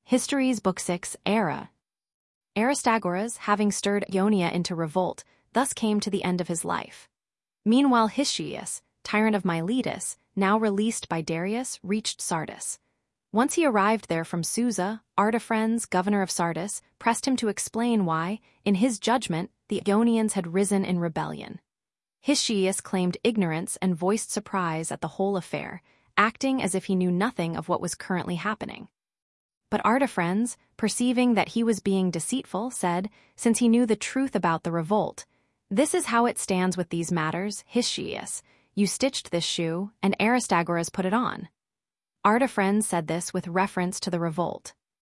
Histories Book 6 Era. Aristagoras, having stirred Ionia into revolt, thus came to the end of his life. Meanwhile Hiscius, tyrant of Miletus, now released by Darius, reached Sardis. Once he arrived there from Susa, Artaphernes, governor of Sardis, pressed him to explain why, in his judgment, the Ionians had risen in rebellion. Hiscius claimed ignorance and voiced surprise at the whole affair, acting as if he knew nothing of what was currently happening. But Artaphernes, perceiving that he was being deceitful, said, since he knew the truth about the revolt, "This is how it stands with these matters, Hiscius. You stitched this shoe, and Aristagoras put it on." Artaphernes said this with reference to the revolt.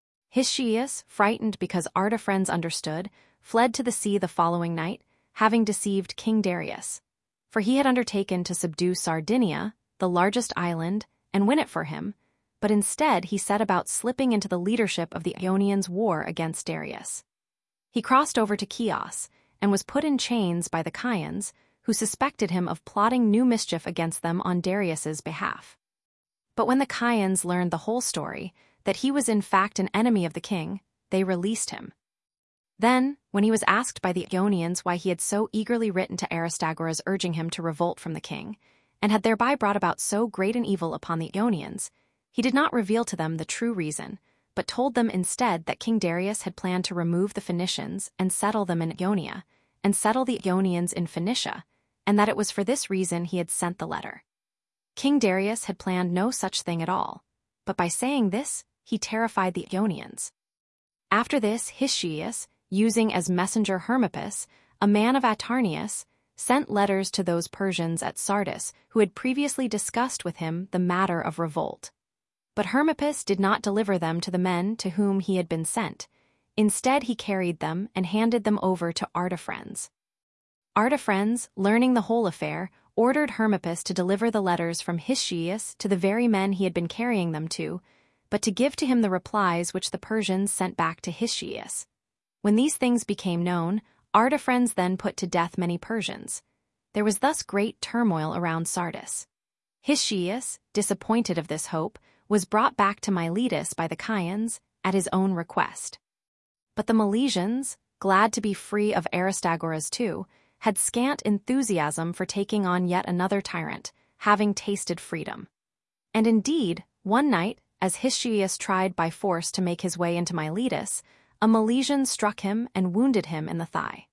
Hiscius, frightened because Artaphernes understood, fled to the sea the following night, having deceived King Darius. For he had undertaken to subdue Sardinia, the largest island, and win it for him, but instead he set about slipping into the leadership of the Ionians' war against Darius. He crossed over to Chios, and was put in chains by the Chians, who suspected him of plotting new mischief against them on Darius's behalf. But when the Chians learned the whole story, that he was in fact an enemy of the king, they released him. Then, when he was asked by the Ionians why he had so eagerly written to Aristagoras urging him to revolt from the king, and had thereby brought about so great an evil upon the Ionians, he did not reveal to them the true reason, but told them instead that King Darius had planned to remove the Phoenicians and settle them in Ionia, and settle the Ionians in Phoenicia, and that it was for this reason he had sent the letter. King Darius had planned no such thing at all, but by saying this, he terrified the Ionians. After this, Hiscius, using as messenger Hermippus, a man of Atarneus, sent letters to those Persians at Sardis who had previously discussed with him the matter of revolt. But Hermippus did not deliver them to the men to whom he had been sent. Instead, he carried them and handed them over to Artaphernes. Artaphernes, learning the whole affair, ordered Hermippus to deliver the letters from Hiscius to the very men he had been carrying them to, but to give to him the replies which the Persians sent back to Hiscius. When these things became known, Artaphernes then put to death many Persians. There was thus great turmoil around Sardis. Hiscius, disappointed of this hope, was brought back to Miletus by the Chians at his own request. But the Milesians, glad to be free of Aristagoras too, had scant enthusiasm for taking on yet another tyrant, having tasted freedom. And indeed, one night, as Hiscius tried by force to make his way into Miletus, a Milesian struck him and wounded him in the thigh.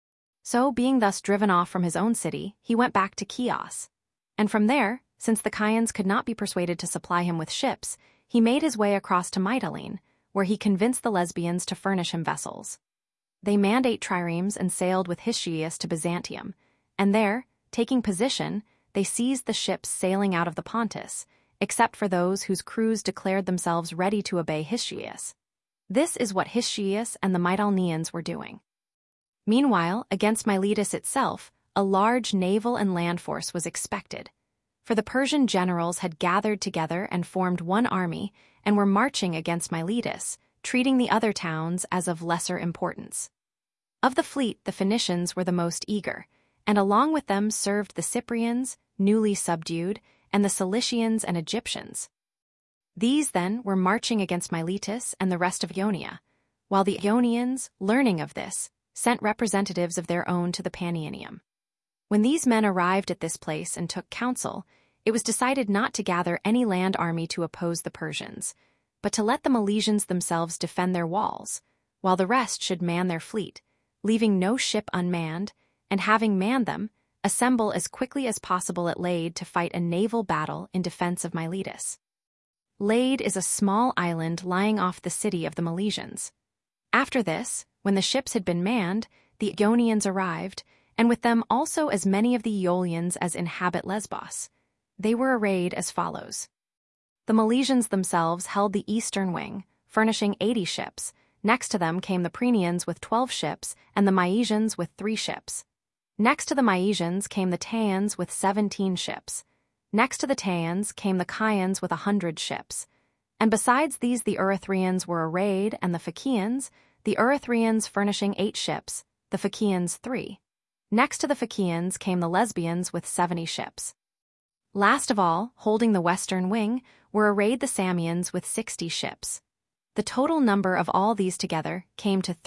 So, being thus driven off from his own city, he went back to Chios. And from there, since the Chians could not be persuaded to supply him with ships, he made his way across to Mytilene, where he convinced the Lesbians to furnish him vessels. They manned 8 triremes and sailed with Hiscius to Byzantium, and there, taking position, they seized the ships sailing out of the Pontus, except for those whose crews declared themselves ready to obey Hiscius. This is what Hiscius and the Mytileneans were doing. Meanwhile, against Miletus itself, a large naval and land force was expected. For the Persian generals had gathered together and formed one army and were marching against Miletus, treating the other towns as of lesser importance. Of the fleet, the Phoenicians were the most eager, and along with them served the Cyprians, newly subdued, and the Cilicians and Egyptians. These, then, were marching against Miletus and the rest of Ionia, while the Ionians, learning of this, sent representatives of their own to the Panionium. When these men arrived at this place and took counsel, it was decided not to gather any land army to oppose the Persians, but to let the Milesians themselves defend their walls, while the rest should man their fleet, leaving no ship unmanned, and having manned them, assemble as quickly as possible at Lade to fight a naval battle in defense of Miletus. Lade is a small island lying off the city of the Milesians. After this, when the ships had been manned, the Ionians arrived, and with them also as many of the Aeolians as inhabit Lesbos. They were arrayed as follows. The Milesians themselves held the eastern wing, furnishing 80 ships. Next to them came the Prenians with 12 ships, and the Mysians with 3 ships. Next to the Mysians came the Taians with 17 ships. Next to the Taians came the Chians with 100 ships. And besides these the Erythraeans were arrayed, and the Phaeacians, the Erythraeans furnishing 8 ships, the Phaeacians 3. Next to the Phaeacians came the Lesbians with 70 ships. Last of all, holding the western wing, were arrayed the Samians with 60 ships. The total number of all these together came to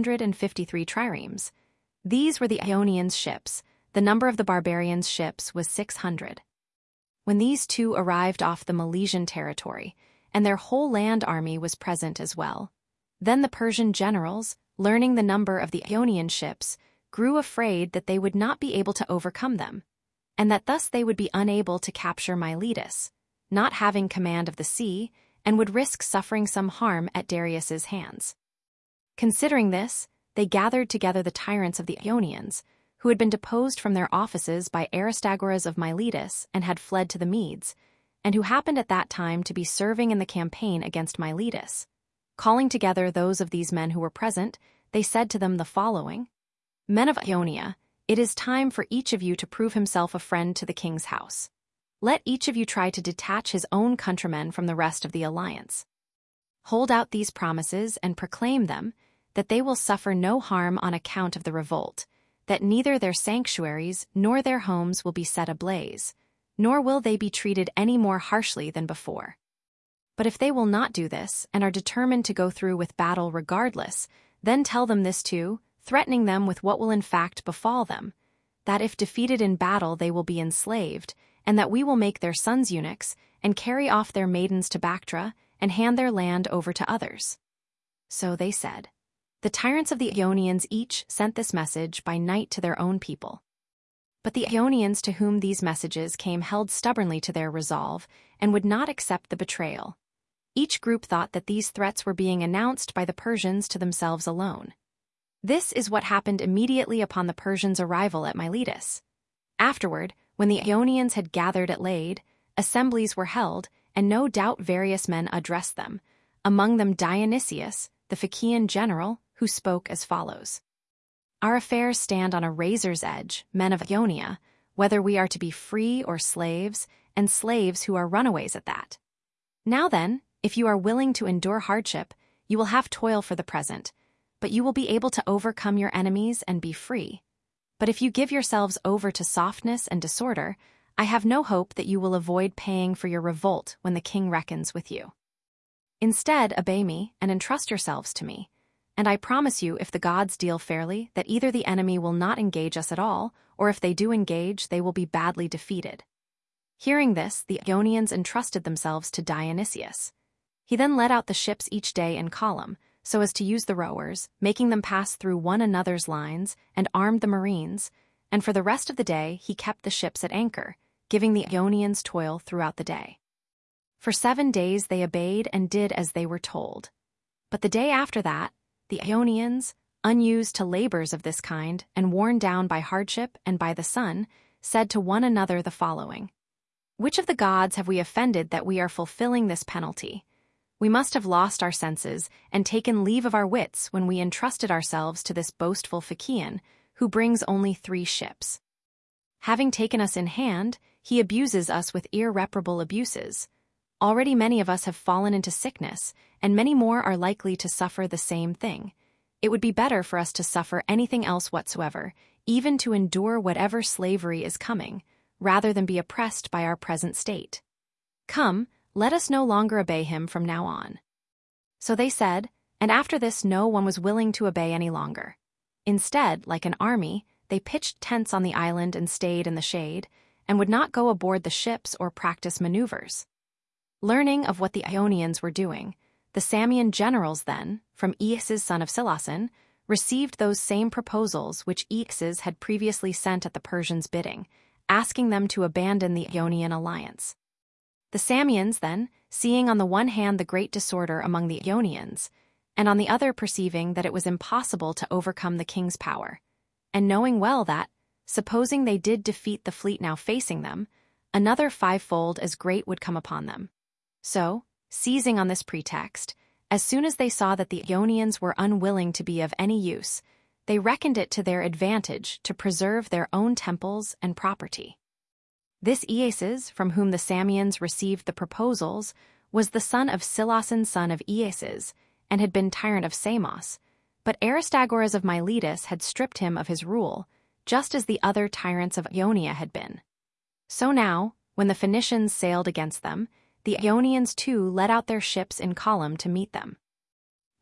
353 triremes. These were the Ionians' ships. The number of the barbarians' ships was 600. When these two arrived off the Milesian territory, and their whole land army was present as well, then the Persian generals, learning the number of the Ionian ships, grew afraid that they would not be able to overcome them, and that thus they would be unable to capture Miletus, not having command of the sea, and would risk suffering some harm at Darius's hands. Considering this, they gathered together the tyrants of the Ionians, who had been deposed from their offices by Aristagoras of Miletus and had fled to the Medes, and who happened at that time to be serving in the campaign against Miletus. Calling together those of these men who were present, they said to them the following: Men of Ionia, it is time for each of you to prove himself a friend to the king's house. Let each of you try to detach his own countrymen from the rest of the alliance. Hold out these promises and proclaim them, that they will suffer no harm on account of the revolt, that neither their sanctuaries nor their homes will be set ablaze, nor will they be treated any more harshly than before. But if they will not do this and are determined to go through with battle regardless, then tell them this too, threatening them with what will in fact befall them, that if defeated in battle they will be enslaved, and that we will make their sons eunuchs, and carry off their maidens to Bactra, and hand their land over to others. So they said. The tyrants of the Ionians each sent this message by night to their own people. But the Ionians to whom these messages came held stubbornly to their resolve, and would not accept the betrayal. Each group thought that these threats were being announced by the Persians to themselves alone. This is what happened immediately upon the Persians' arrival at Miletus. Afterward, when the Ionians had gathered at Lade, assemblies were held, and no doubt various men addressed them, among them Dionysius, the Phaeacian general, who spoke as follows. Our affairs stand on a razor's edge, men of Ionia, whether we are to be free or slaves, and slaves who are runaways at that. Now then, if you are willing to endure hardship, you will have toil for the present, but you will be able to overcome your enemies and be free. But if you give yourselves over to softness and disorder, I have no hope that you will avoid paying for your revolt when the king reckons with you. Instead, obey me and entrust yourselves to me, and I promise you, if the gods deal fairly, that either the enemy will not engage us at all, or if they do engage, they will be badly defeated. Hearing this, the Ionians entrusted themselves to Dionysius. He then led out the ships each day in column, so as to use the rowers, making them pass through one another's lines, and armed the marines, and for the rest of the day he kept the ships at anchor, giving the Ionians toil throughout the day. For 7 days they obeyed and did as they were told. But the day after that, the Ionians, unused to labors of this kind and worn down by hardship and by the sun, said to one another the following: Which of the gods have we offended that we are fulfilling this penalty? We must have lost our senses and taken leave of our wits when we entrusted ourselves to this boastful Phaeacian, who brings only 3 ships. Having taken us in hand, he abuses us with irreparable abuses. Already many of us have fallen into sickness, and many more are likely to suffer the same thing. It would be better for us to suffer anything else whatsoever, even to endure whatever slavery is coming, rather than be oppressed by our present state. Come, let us no longer obey him from now on. So they said, and after this no one was willing to obey any longer. Instead, like an army, they pitched tents on the island and stayed in the shade, and would not go aboard the ships or practice maneuvers. Learning of what the Ionians were doing, the Samian generals then, from Aeacus son of Silason, received those same proposals which Aeacus had previously sent at the Persians' bidding, asking them to abandon the Ionian alliance. The Samians, then, seeing on the one hand the great disorder among the Ionians, and on the other perceiving that it was impossible to overcome the king's power, and knowing well that, supposing they did defeat the fleet now facing them, another 5-fold as great would come upon them. So, seizing on this pretext, as soon as they saw that the Ionians were unwilling to be of any use, they reckoned it to their advantage to preserve their own temples and property. This Aeacus, from whom the Samians received the proposals, was the son of Silason son of Aeacus, and had been tyrant of Samos, but Aristagoras of Miletus had stripped him of his rule, just as the other tyrants of Ionia had been. So now, when the Phoenicians sailed against them, the Ionians too led out their ships in column to meet them.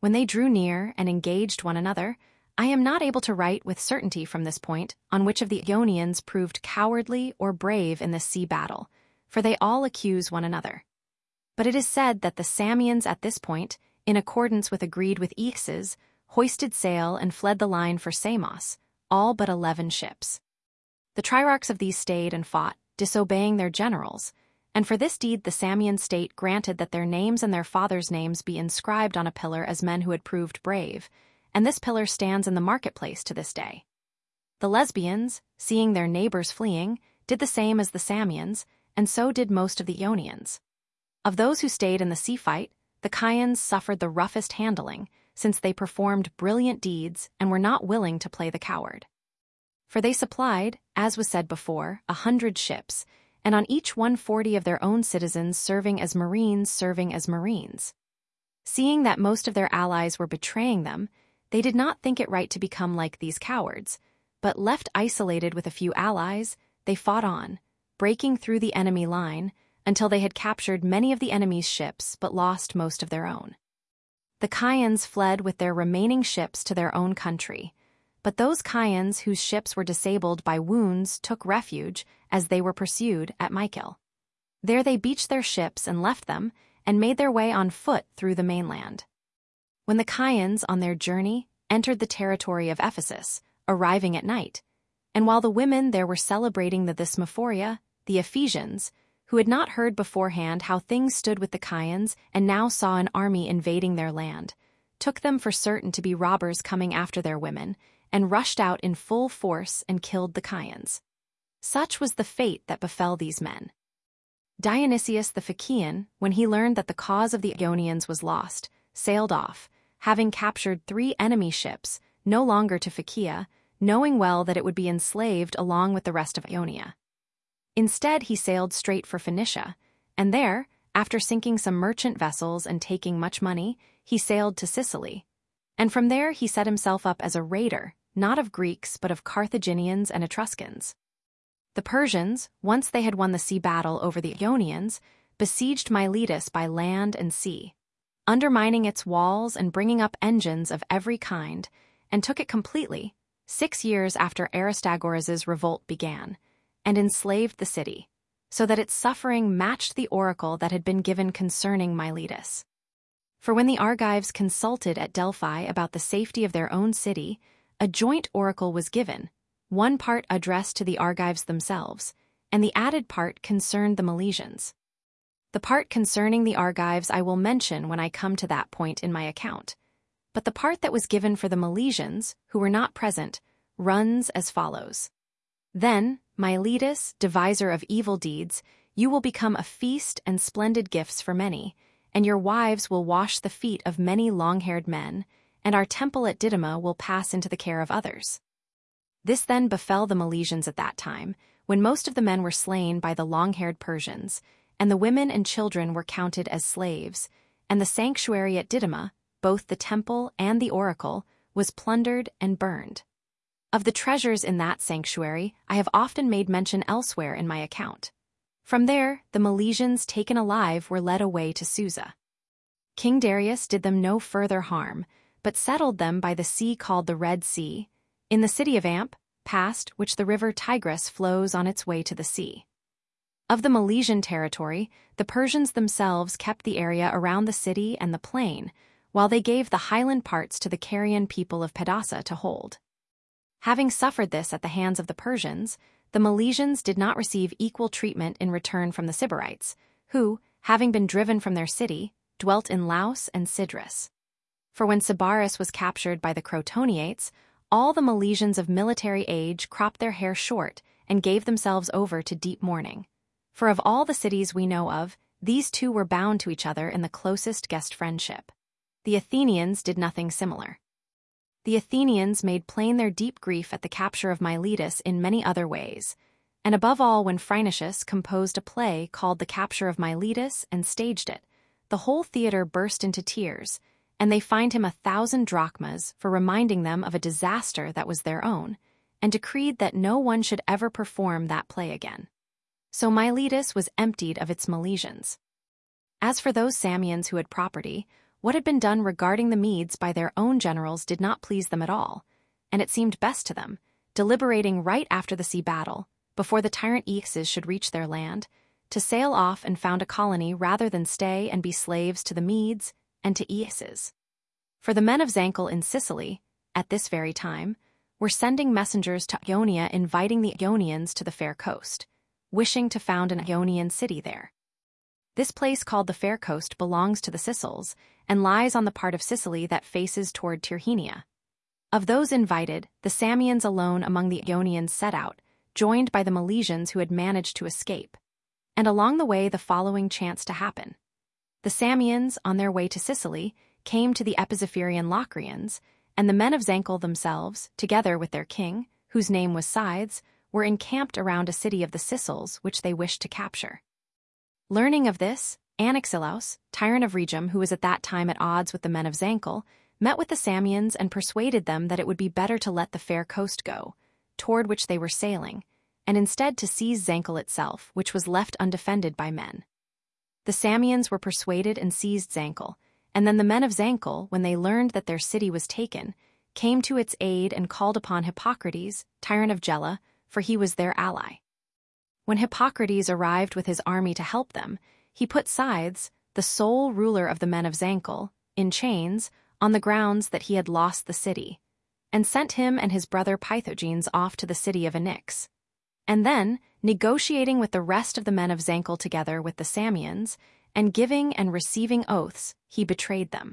When they drew near and engaged one another, I am not able to write with certainty from this point on which of the Ionians proved cowardly or brave in this sea battle, for they all accuse one another. But it is said that the Samians at this point, in accordance with agreed with Aeacus, hoisted sail and fled the line for Samos, all but 11 ships. The trierarchs of these stayed and fought, disobeying their generals, and for this deed the Samian state granted that their names and their fathers' names be inscribed on a pillar as men who had proved brave, and this pillar stands in the marketplace to this day. The Lesbians, seeing their neighbors fleeing, did the same as the Samians, and so did most of the Ionians. Of those who stayed in the sea fight, the Chians suffered the roughest handling, since they performed brilliant deeds and were not willing to play the coward. For they supplied, as was said before, 100 ships, and on each 140 of their own citizens serving as marines. Seeing that most of their allies were betraying them, they did not think it right to become like these cowards, but left isolated with a few allies, they fought on, breaking through the enemy line, until they had captured many of the enemy's ships but lost most of their own. The Chians fled with their remaining ships to their own country, but those Chians whose ships were disabled by wounds took refuge, as they were pursued, at Mycale. There they beached their ships and left them, and made their way on foot through the mainland. When the Chians, on their journey, entered the territory of Ephesus, arriving at night, and while the women there were celebrating the Thesmophoria, the Ephesians, who had not heard beforehand how things stood with the Chians and now saw an army invading their land, took them for certain to be robbers coming after their women, and rushed out in full force and killed the Chians. Such was the fate that befell these men. Dionysius the Phaeacian, when he learned that the cause of the Ionians was lost, sailed off, having captured 3 enemy ships, no longer to Phaeacia, knowing well that it would be enslaved along with the rest of Ionia. Instead, he sailed straight for Phoenicia, and there, after sinking some merchant vessels and taking much money, he sailed to Sicily. And from there he set himself up as a raider, not of Greeks but of Carthaginians and Etruscans. The Persians, once they had won the sea battle over the Ionians, besieged Miletus by land and sea, undermining its walls and bringing up engines of every kind, and took it completely, 6 years after Aristagoras' revolt began, and enslaved the city, so that its suffering matched the oracle that had been given concerning Miletus. For when the Argives consulted at Delphi about the safety of their own city, a joint oracle was given, one part addressed to the Argives themselves, and the added part concerned the Milesians. The part concerning the Argives I will mention when I come to that point in my account, but the part that was given for the Milesians, who were not present, runs as follows. Then, Miletus, deviser of evil deeds, you will become a feast and splendid gifts for many, and your wives will wash the feet of many long-haired men, and our temple at Didyma will pass into the care of others. This then befell the Milesians at that time, when most of the men were slain by the long-haired Persians, and the women and children were counted as slaves, and the sanctuary at Didyma, both the temple and the oracle, was plundered and burned. Of the treasures in that sanctuary I have often made mention elsewhere in my account. From there, the Milesians taken alive were led away to Susa. King Darius did them no further harm, but settled them by the sea called the Red Sea, in the city of Amp, past which the river Tigris flows on its way to the sea. Of the Milesian territory, the Persians themselves kept the area around the city and the plain, while they gave the highland parts to the Carian people of Pedasa to hold. Having suffered this at the hands of the Persians, the Milesians did not receive equal treatment in return from the Sybarites, who, having been driven from their city, dwelt in Laus and Sidrus. For when Sybaris was captured by the Crotoniates, all the Milesians of military age cropped their hair short and gave themselves over to deep mourning. For of all the cities we know of, these two were bound to each other in the closest guest friendship. The Athenians did nothing similar. The Athenians made plain their deep grief at the capture of Miletus in many other ways, and above all when Phrynichus composed a play called The Capture of Miletus and staged it, the whole theater burst into tears, and they fined him 1,000 drachmas for reminding them of a disaster that was their own, and decreed that no one should ever perform that play again. So Miletus was emptied of its Milesians. As for those Samians who had property, What had been done regarding the Medes by their own generals did not please them at all, and it seemed best to them, deliberating right after the sea battle, before the tyrant Aeaces should reach their land, to sail off and found a colony rather than stay and be slaves to the Medes and to Aeaces. For the men of Zancle in Sicily, at this very time, were sending messengers to Ionia inviting the Ionians to the fair coast, wishing to found an Ionian city there. This place called the Fair Coast belongs to the Sicels and lies on the part of Sicily that faces toward Tyrrhenia. Of those invited, the Samians alone among the Ionians set out, joined by the Milesians who had managed to escape. And along the way the following chanced to happen. The Samians, on their way to Sicily, came to the Epizypherian Locrians, and the men of Zancle themselves, together with their king, whose name was Scythes, were encamped around a city of the Sicels which they wished to capture. Learning of this, Anaxilaus, tyrant of Rhegium, who was at that time at odds with the men of Zancle, met with the Samians and persuaded them that it would be better to let the fair coast go, toward which they were sailing, and instead to seize Zancle itself, which was left undefended by men. The Samians were persuaded and seized Zancle, and then the men of Zancle, when they learned that their city was taken, came to its aid and called upon Hippocrates, tyrant of Gela, for he was their ally. When Hippocrates arrived with his army to help them, he put Scythes, the sole ruler of the men of Zancle, in chains, on the grounds that he had lost the city, and sent him and his brother Pythogenes off to the city of Anyx. And then, negotiating with the rest of the men of Zancle together with the Samians, and giving and receiving oaths, he betrayed them.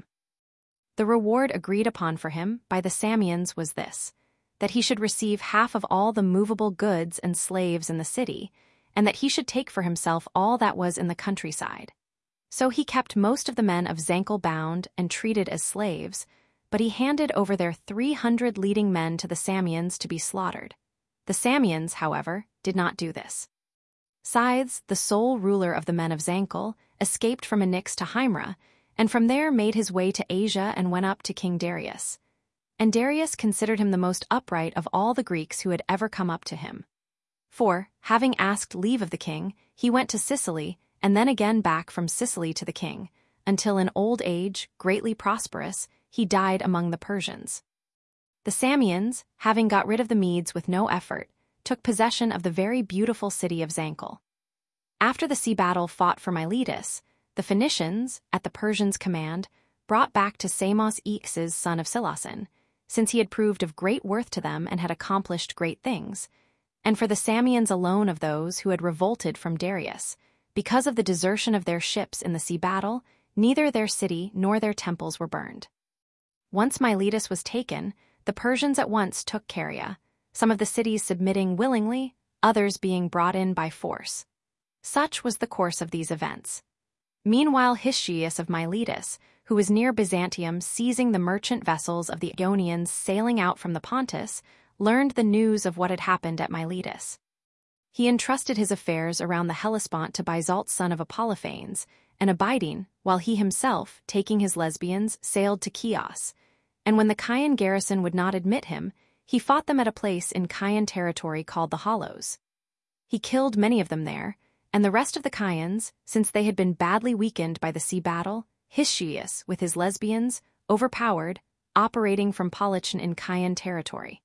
The reward agreed upon for him by the Samians was this, that he should receive half of all the movable goods and slaves in the city, and that he should take for himself all that was in the countryside. So he kept most of the men of Zancle bound and treated as slaves, but he handed over their 300 leading men to the Samians to be slaughtered. The Samians, however, did not do this. Scythes, the sole ruler of the men of Zancle, escaped from Anyx to Hymra, and from there made his way to Asia and went up to King Darius. And Darius considered him the most upright of all the Greeks who had ever come up to him. For, having asked leave of the king, he went to Sicily, and then again back from Sicily to the king, until in old age, greatly prosperous, he died among the Persians. The Samians, having got rid of the Medes with no effort, took possession of the very beautiful city of Zancle. After the sea battle fought for Miletus, the Phoenicians, at the Persians' command, brought back to Samos Aeaces son of Silason, since he had proved of great worth to them and had accomplished great things, and for the Samians alone of those who had revolted from Darius, because of the desertion of their ships in the sea battle, neither their city nor their temples were burned. Once Miletus was taken, the Persians at once took Caria, some of the cities submitting willingly, others being brought in by force. Such was the course of these events. Meanwhile Histiaeus of Miletus, who was near Byzantium seizing the merchant vessels of the Ionians sailing out from the Pontus, learned the news of what had happened at Miletus. He entrusted his affairs around the Hellespont to Bisalt's son of Apollophanes, and abiding, while he himself, taking his lesbians, sailed to Chios. And when the Chian garrison would not admit him, he fought them at a place in Chian territory called the Hollows. He killed many of them there, and the rest of the Chians, since they had been badly weakened by the sea battle, Histiaeus, with his lesbians, overpowered, operating from Polichon in Chian territory.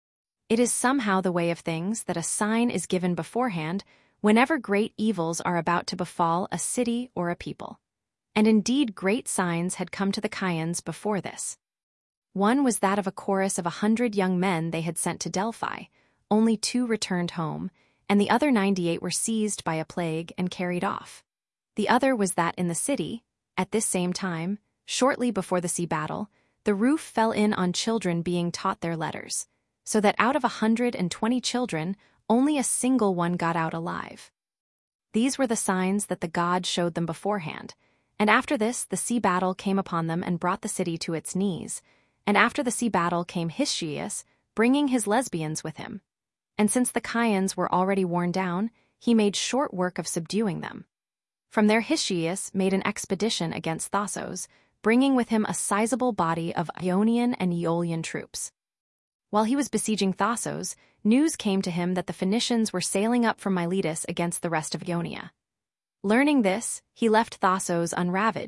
It is somehow the way of things that a sign is given beforehand whenever great evils are about to befall a city or a people. And indeed great signs had come to the Chians before this. One was that of a chorus of 100 young men they had sent to Delphi. Only 2 returned home, and the other 98 were seized by a plague and carried off. The other was that in the city, at this same time, shortly before the sea battle, the roof fell in on children being taught their letters, so that out of 120 children, only a single one got out alive. These were the signs that the gods showed them beforehand, and after this the sea battle came upon them and brought the city to its knees, and after the sea battle came Histiaeus, bringing his lesbians with him. And since the Chians were already worn down, he made short work of subduing them. From there Histiaeus made an expedition against Thassos, bringing with him a sizable body of Ionian and Aeolian troops. While he was besieging Thassos, news came to him that the Phoenicians were sailing up from Miletus against the rest of Ionia. Learning this, he left Thassos unravaged,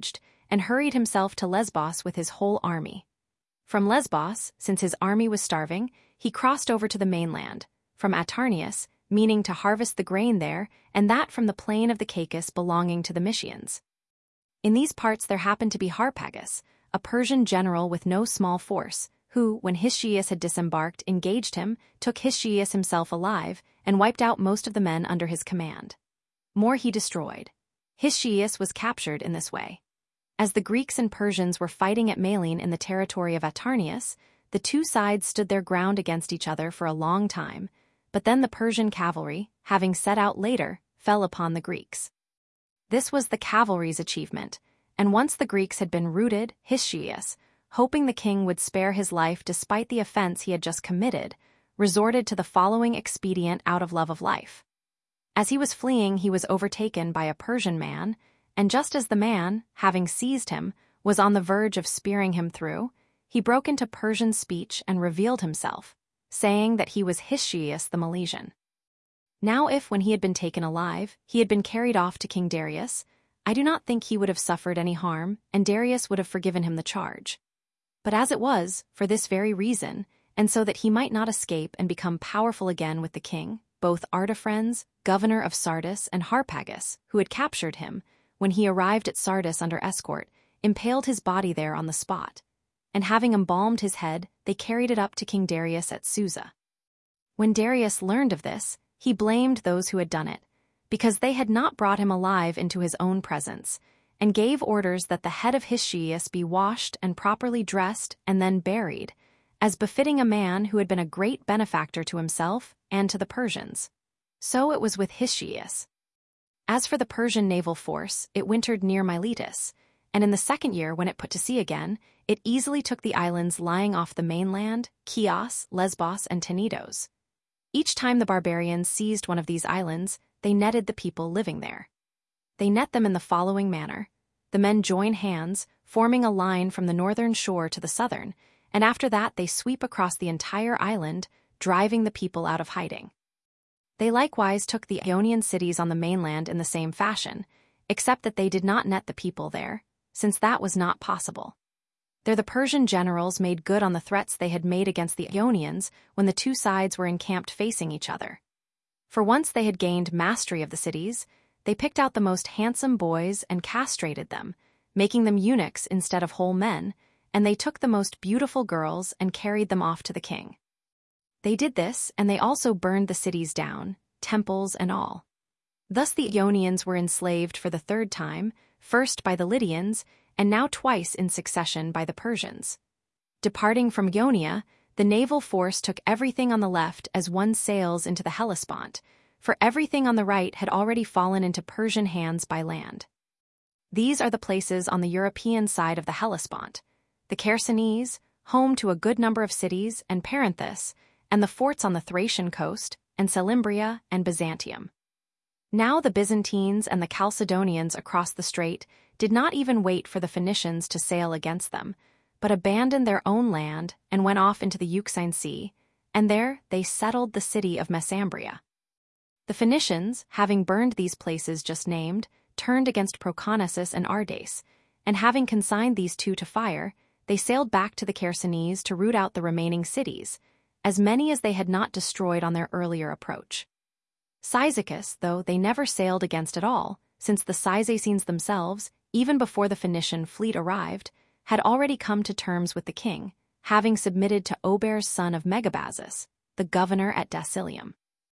and hurried himself to Lesbos with his whole army. From Lesbos, since his army was starving, he crossed over to the mainland, from Atarneus, meaning to harvest the grain there, and that from the plain of the Caicus belonging to the Mysians. In these parts there happened to be Harpagus, a Persian general with no small force, who, when Histiaeus had disembarked, engaged him, took Histiaeus himself alive, and wiped out most of the men under his command. More he destroyed. Histiaeus was captured in this way. As the Greeks and Persians were fighting at Malene in the territory of Atarneus, the two sides stood their ground against each other for a long time, but then the Persian cavalry, having set out later, fell upon the Greeks. This was the cavalry's achievement, and once the Greeks had been routed, Histiaeus, hoping the king would spare his life despite the offense he had just committed, resorted to the following expedient out of love of life. As he was fleeing, he was overtaken by a Persian man, and just as the man, having seized him, was on the verge of spearing him through, he broke into Persian speech and revealed himself, saying that he was Histiaeus the Milesian. Now if, when he had been taken alive, he had been carried off to King Darius, I do not think he would have suffered any harm, and Darius would have forgiven him the charge. But as it was, for this very reason, and so that he might not escape and become powerful again with the king, both Artaphernes, governor of Sardis, and Harpagus, who had captured him, when he arrived at Sardis under escort, impaled his body there on the spot, and having embalmed his head, they carried it up to King Darius at Susa. When Darius learned of this, he blamed those who had done it, because they had not brought him alive into his own presence, and gave orders that the head of Histiaeus be washed and properly dressed and then buried, as befitting a man who had been a great benefactor to himself and to the Persians. So it was with Histiaeus. As for the Persian naval force, it wintered near Miletus, and in the second year, when it put to sea again, it easily took the islands lying off the mainland, Chios, Lesbos, and Tenedos. Each time the barbarians seized one of these islands, they netted the people living there. They net them in the following manner. The men join hands, forming a line from the northern shore to the southern, and after that they sweep across the entire island, driving the people out of hiding. They likewise took the Ionian cities on the mainland in the same fashion, except that they did not net the people there, since that was not possible. There the Persian generals made good on the threats they had made against the Ionians when the two sides were encamped facing each other. For once they had gained mastery of the cities, they picked out the most handsome boys and castrated them, making them eunuchs instead of whole men, and they took the most beautiful girls and carried them off to the king. They did this, and they also burned the cities down, temples and all. Thus the Ionians were enslaved for the third time, first by the Lydians, and now twice in succession by the Persians. Departing from Ionia, the naval force took everything on the left as one sails into the Hellespont, for everything on the right had already fallen into Persian hands by land. These are the places on the European side of the Hellespont: the Chersonese, home to a good number of cities, and Perinthus, and the forts on the Thracian coast, and Selymbria and Byzantium. Now the Byzantines and the Chalcedonians across the strait did not even wait for the Phoenicians to sail against them, but abandoned their own land and went off into the Euxine Sea, and there they settled the city of Messambria. The Phoenicians, having burned these places just named, turned against Proconnesus and Ardace, and having consigned these two to fire, they sailed back to the Chersonese to root out the remaining cities, as many as they had not destroyed on their earlier approach. Cyzicus, though, they never sailed against at all, since the Cyzicenes themselves, even before the Phoenician fleet arrived, had already come to terms with the king, having submitted to Ober's son of Megabazus, the governor at Dacilium.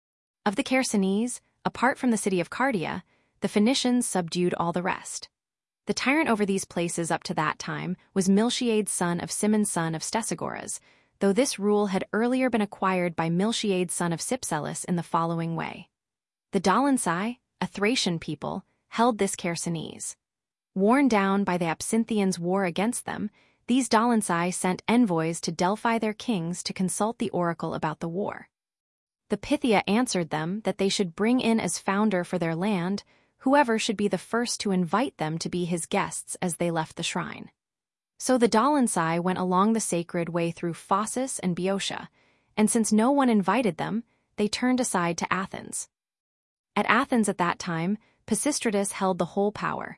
Of the Chersonese, apart from the city of Cardia, the Phoenicians subdued all the rest. The tyrant over these places up to that time was Miltiades son of Simon's son of Stesagoras, though this rule had earlier been acquired by Miltiades son of Cypselus in the following way. The Dolinsai, a Thracian people, held this Chersonese. Worn down by the Absinthians' war against them, these Dolinsai sent envoys to Delphi their kings to consult the oracle about the war. The Pythia answered them that they should bring in as founder for their land whoever should be the first to invite them to be his guests as they left the shrine. So the Dolinsai went along the sacred way through Phocis and Boeotia, and since no one invited them, they turned aside to Athens. At Athens at that time, Pisistratus held the whole power.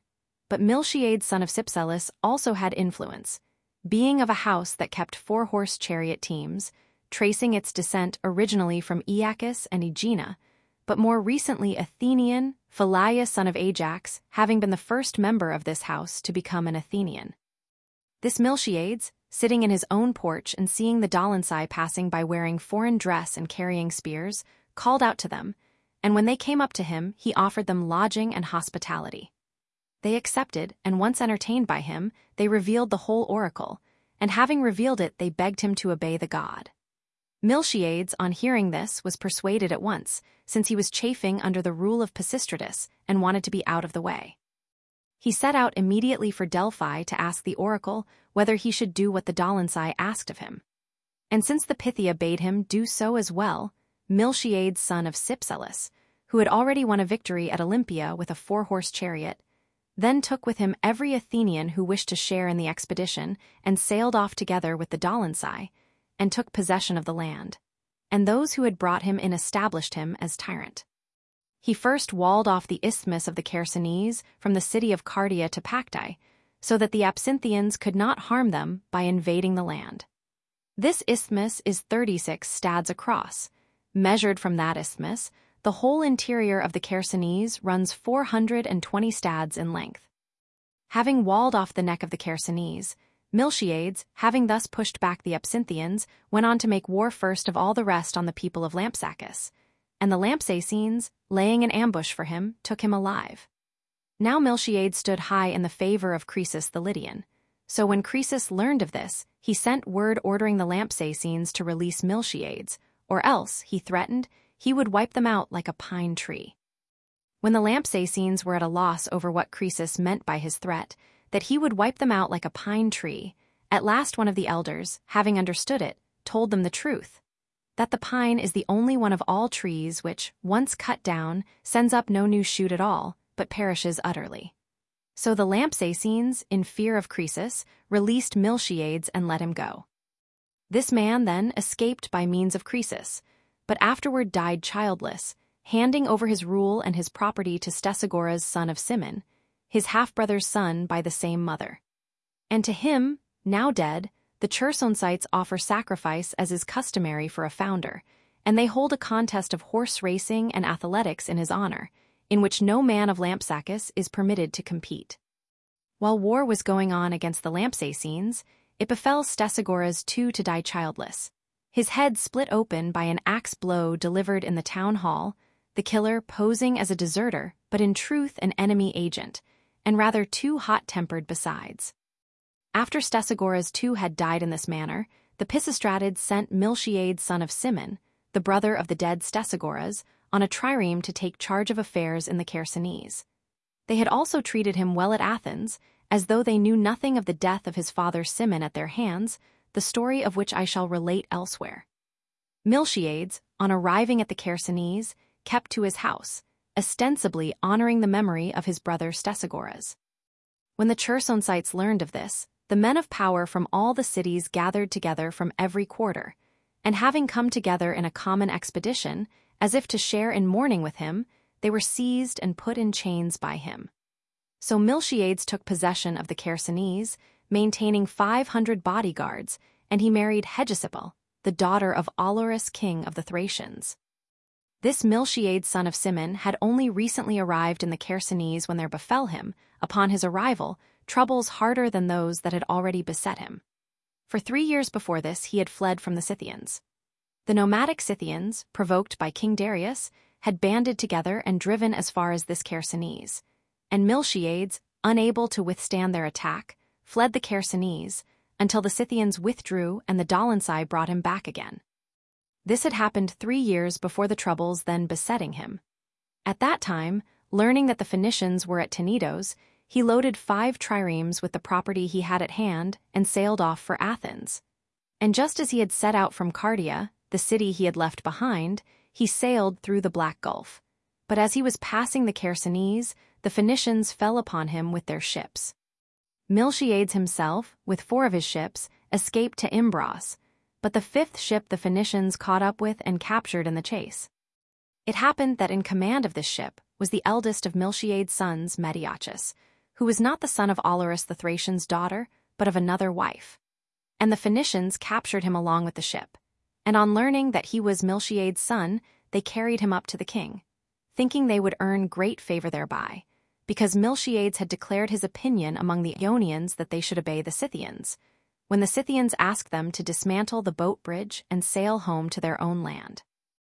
But Miltiades son of Cypselus also had influence, being of a house that kept 4-horse chariot teams, tracing its descent originally from Aeacus and Aegina, but more recently Athenian, Phalias son of Ajax, having been the first member of this house to become an Athenian. This Miltiades, sitting in his own porch and seeing the Dolansai passing by wearing foreign dress and carrying spears, called out to them, and when they came up to him, he offered them lodging and hospitality. They accepted, and once entertained by him, they revealed the whole oracle, and having revealed it, they begged him to obey the god. Miltiades, on hearing this, was persuaded at once, since he was chafing under the rule of Pisistratus and wanted to be out of the way. He set out immediately for Delphi to ask the oracle whether he should do what the Dolansai asked of him. And since the Pythia bade him do so as well, Miltiades son of Cypselus, who had already won a victory at Olympia with a 4-horse chariot, then took with him every Athenian who wished to share in the expedition and sailed off together with the Dolansai, and took possession of the land, and those who had brought him in established him as tyrant. He first walled off the isthmus of the Chersonese from the city of Cardia to Pactae, so that the Absinthians could not harm them by invading the land. This isthmus is 36 stads across. Measured from that isthmus, the whole interior of the Chersonese runs 420 stads in length. Having walled off the neck of the Chersonese, Miltiades, having thus pushed back the Absinthians, went on to make war first of all the rest on the people of Lampsacus, and the Lampsacines, laying an ambush for him, took him alive. Now Miltiades stood high in the favor of Croesus the Lydian, so when Croesus learned of this, he sent word ordering the Lampsacines to release Miltiades, or else, he threatened, he would wipe them out like a pine tree. When the Lampsacines were at a loss over what Croesus meant by his threat, that he would wipe them out like a pine tree, at last one of the elders, having understood it, told them the truth, that the pine is the only one of all trees which, once cut down, sends up no new shoot at all, but perishes utterly. So the Lampsacines, in fear of Croesus, released Miltiades and let him go. This man then escaped by means of Croesus, but afterward died childless, handing over his rule and his property to Stesagoras son of Cimon, his half-brother's son by the same mother. And to him, now dead, the Chersonesites offer sacrifice as is customary for a founder, and they hold a contest of horse racing and athletics in his honor, in which no man of Lampsacus is permitted to compete. While war was going on against the Lampsacines, it befell Stesagoras too to die childless, his head split open by an axe blow delivered in the town hall, the killer posing as a deserter but in truth an enemy agent, and rather too hot-tempered besides. After Stesagoras too had died in this manner, the Pisistratids sent Miltiades son of Cimon, the brother of the dead Stesagoras, on a trireme to take charge of affairs in the Chersonese. They had also treated him well at Athens, as though they knew nothing of the death of his father Cimon at their hands, the story of which I shall relate elsewhere. Miltiades, on arriving at the Chersonese, kept to his house, ostensibly honoring the memory of his brother Stesagoras. When the Chersonesites learned of this, the men of power from all the cities gathered together from every quarter, and having come together in a common expedition, as if to share in mourning with him, they were seized and put in chains by him. So Miltiades took possession of the Chersonese, maintaining 500 bodyguards, and he married Hegesippel, the daughter of Olorus king of the Thracians. This Miltiades son of Cimon had only recently arrived in the Chersonese when there befell him, upon his arrival, troubles harder than those that had already beset him. For 3 years before this he had fled from the Scythians. The nomadic Scythians, provoked by King Darius, had banded together and driven as far as this Chersonese, and Miltiades, unable to withstand their attack, fled the Chersonese, until the Scythians withdrew and the Dolansai brought him back again. This had happened 3 years before the troubles then besetting him. At that time, learning that the Phoenicians were at Tenedos, he loaded 5 triremes with the property he had at hand and sailed off for Athens. And just as he had set out from Cardia, the city he had left behind, he sailed through the Black Gulf. But as he was passing the Chersonese, the Phoenicians fell upon him with their ships. Miltiades himself, with 4 of his ships, escaped to Imbros, but the 5th ship the Phoenicians caught up with and captured in the chase. It happened that in command of this ship was the eldest of Miltiades' sons, Metiachus, who was not the son of Olorus the Thracian's daughter, but of another wife. And the Phoenicians captured him along with the ship. And on learning that he was Miltiades' son, they carried him up to the king, thinking they would earn great favor thereby, because Miltiades had declared his opinion among the Ionians that they should obey the Scythians, when the Scythians asked them to dismantle the boat bridge and sail home to their own land.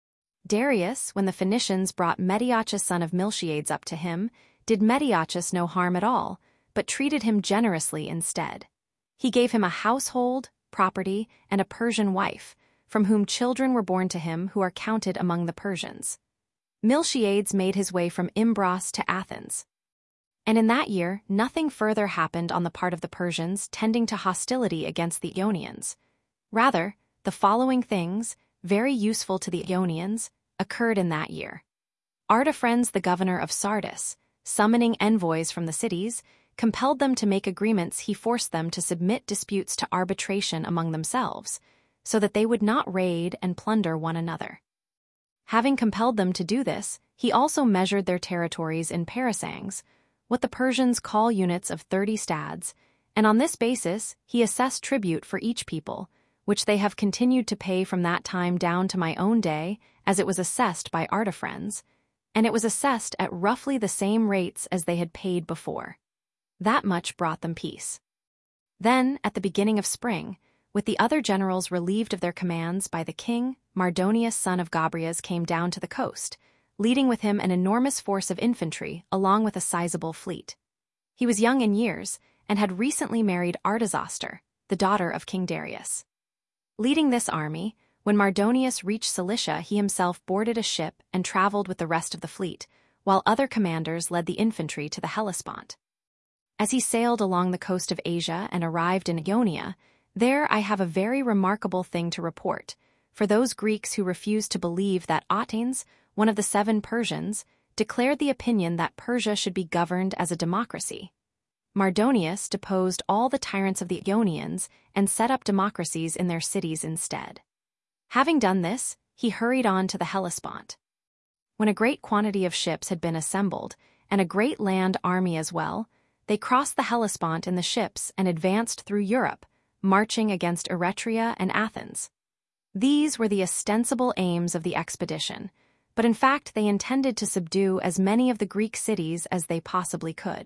Darius, when the Phoenicians brought Metiachus son of Miltiades up to him, did Metiachus no harm at all, but treated him generously instead. He gave him a household, property, and a Persian wife, from whom children were born to him who are counted among the Persians. Miltiades made his way from Imbros to Athens. And in that year, nothing further happened on the part of the Persians tending to hostility against the Ionians. Rather, the following things, very useful to the Ionians, occurred in that year. Artaphernes, the governor of Sardis, summoning envoys from the cities, compelled them to make agreements. He forced them to submit disputes to arbitration among themselves, so that they would not raid and plunder one another. Having compelled them to do this, he also measured their territories in parasangs, what the Persians call units of 30 stads, and on this basis he assessed tribute for each people, which they have continued to pay from that time down to my own day, as it was assessed by Artaphernes, and it was assessed at roughly the same rates as they had paid before. That much brought them peace. Then, at the beginning of spring, with the other generals relieved of their commands by the king, Mardonius son of Gobryas came down to the coast, leading with him an enormous force of infantry along with a sizable fleet. He was young in years and had recently married Artaxaster, the daughter of King Darius. Leading this army, when Mardonius reached Cilicia, he himself boarded a ship and traveled with the rest of the fleet, while other commanders led the infantry to the Hellespont. As he sailed along the coast of Asia and arrived in Ionia, there I have a very remarkable thing to report, for those Greeks who refused to believe that Atenes, one of the 7 Persians, declared the opinion that Persia should be governed as a democracy. Mardonius deposed all the tyrants of the Ionians and set up democracies in their cities instead. Having done this, he hurried on to the Hellespont. When a great quantity of ships had been assembled, and a great land army as well, they crossed the Hellespont in the ships and advanced through Europe, marching against Eretria and Athens. These were the ostensible aims of the expedition, but in fact they intended to subdue as many of the Greek cities as they possibly could.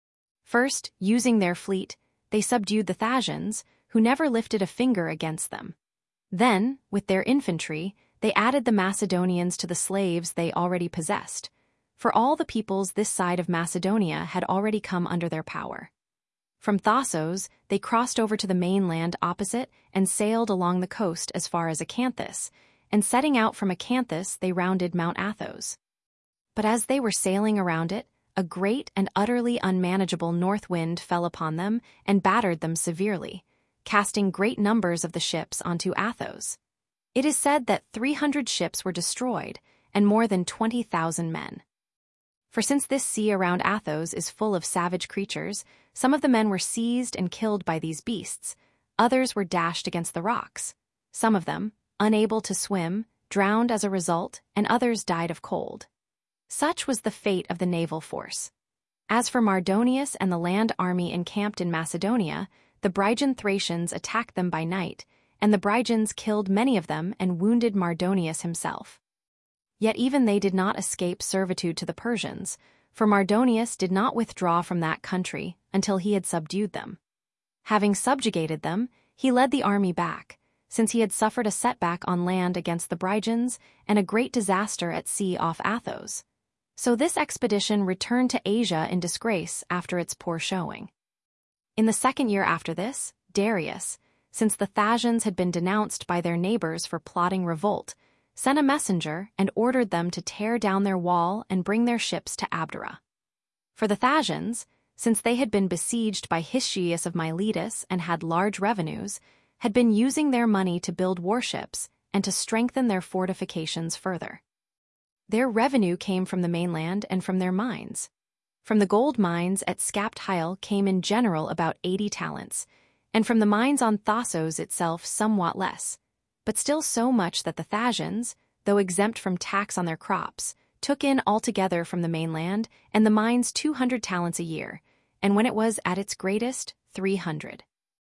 First, using their fleet, they subdued the Thasians, who never lifted a finger against them. Then, with their infantry, they added the Macedonians to the slaves they already possessed, for all the peoples this side of Macedonia had already come under their power. From Thassos, they crossed over to the mainland opposite and sailed along the coast as far as Acanthus, and setting out from Acanthus they rounded Mount Athos. But as they were sailing around it, a great and utterly unmanageable north wind fell upon them and battered them severely, casting great numbers of the ships onto Athos. It is said that 300 ships were destroyed and more than 20,000 men. For since this sea around Athos is full of savage creatures, some of the men were seized and killed by these beasts, others were dashed against the rocks. Some of them, unable to swim, drowned as a result, and others died of cold. Such was the fate of the naval force. As for Mardonius and the land army encamped in Macedonia, the Brygian Thracians attacked them by night, and the Brygians killed many of them and wounded Mardonius himself. Yet even they did not escape servitude to the Persians, for Mardonius did not withdraw from that country until he had subdued them. Having subjugated them, he led the army back, since he had suffered a setback on land against the Brygians and a great disaster at sea off Athos. So this expedition returned to Asia in disgrace after its poor showing. In the second year after this, Darius, since the Thasians had been denounced by their neighbors for plotting revolt, sent a messenger and ordered them to tear down their wall and bring their ships to Abdera. For the Thasians, since they had been besieged by Histiaeus of Miletus and had large revenues, had been using their money to build warships and to strengthen their fortifications further. Their revenue came from the mainland and from their mines. From the gold mines at Skapthyl came in general about 80 talents, and from the mines on Thassos itself somewhat less, but still so much that the Thasians, though exempt from tax on their crops, took in altogether from the mainland and the mines 200 talents a year, and when it was at its greatest, 300.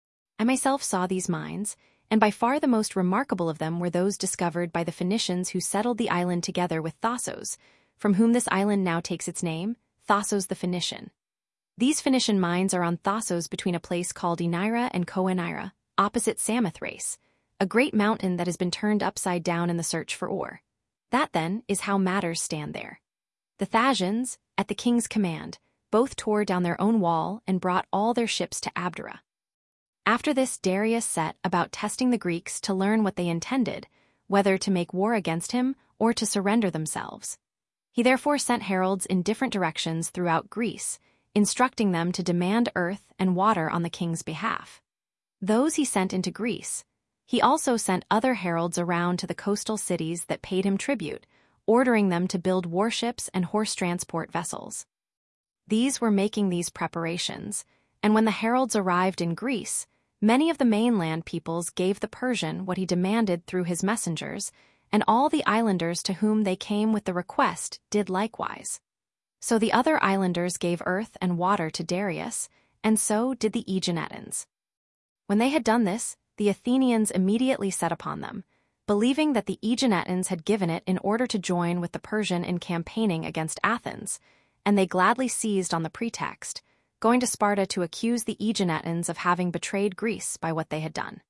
I myself saw these mines, and by far the most remarkable of them were those discovered by the Phoenicians who settled the island together with Thassos, from whom this island now takes its name, Thassos the Phoenician. These Phoenician mines are on Thassos between a place called Enira and Choanira, opposite Samothrace, a great mountain that has been turned upside down in the search for ore. That, then, is how matters stand there. The Thasians, at the king's command, both tore down their own wall and brought all their ships to Abdera. After this, Darius set about testing the Greeks to learn what they intended, whether to make war against him or to surrender themselves. He therefore sent heralds in different directions throughout Greece, instructing them to demand earth and water on the king's behalf. Those he sent into Greece. He also sent other heralds around to the coastal cities that paid him tribute, ordering them to build warships and horse transport vessels. These were making these preparations, and when the heralds arrived in Greece, many of the mainland peoples gave the Persian what he demanded through his messengers, and all the islanders to whom they came with the request did likewise. So the other islanders gave earth and water to Darius, and so did the Aeginetans. When they had done this, the Athenians immediately set upon them, believing that the Aeginetans had given it in order to join with the Persian in campaigning against Athens, and they gladly seized on the pretext, going to Sparta to accuse the Aeginetans of having betrayed Greece by what they had done.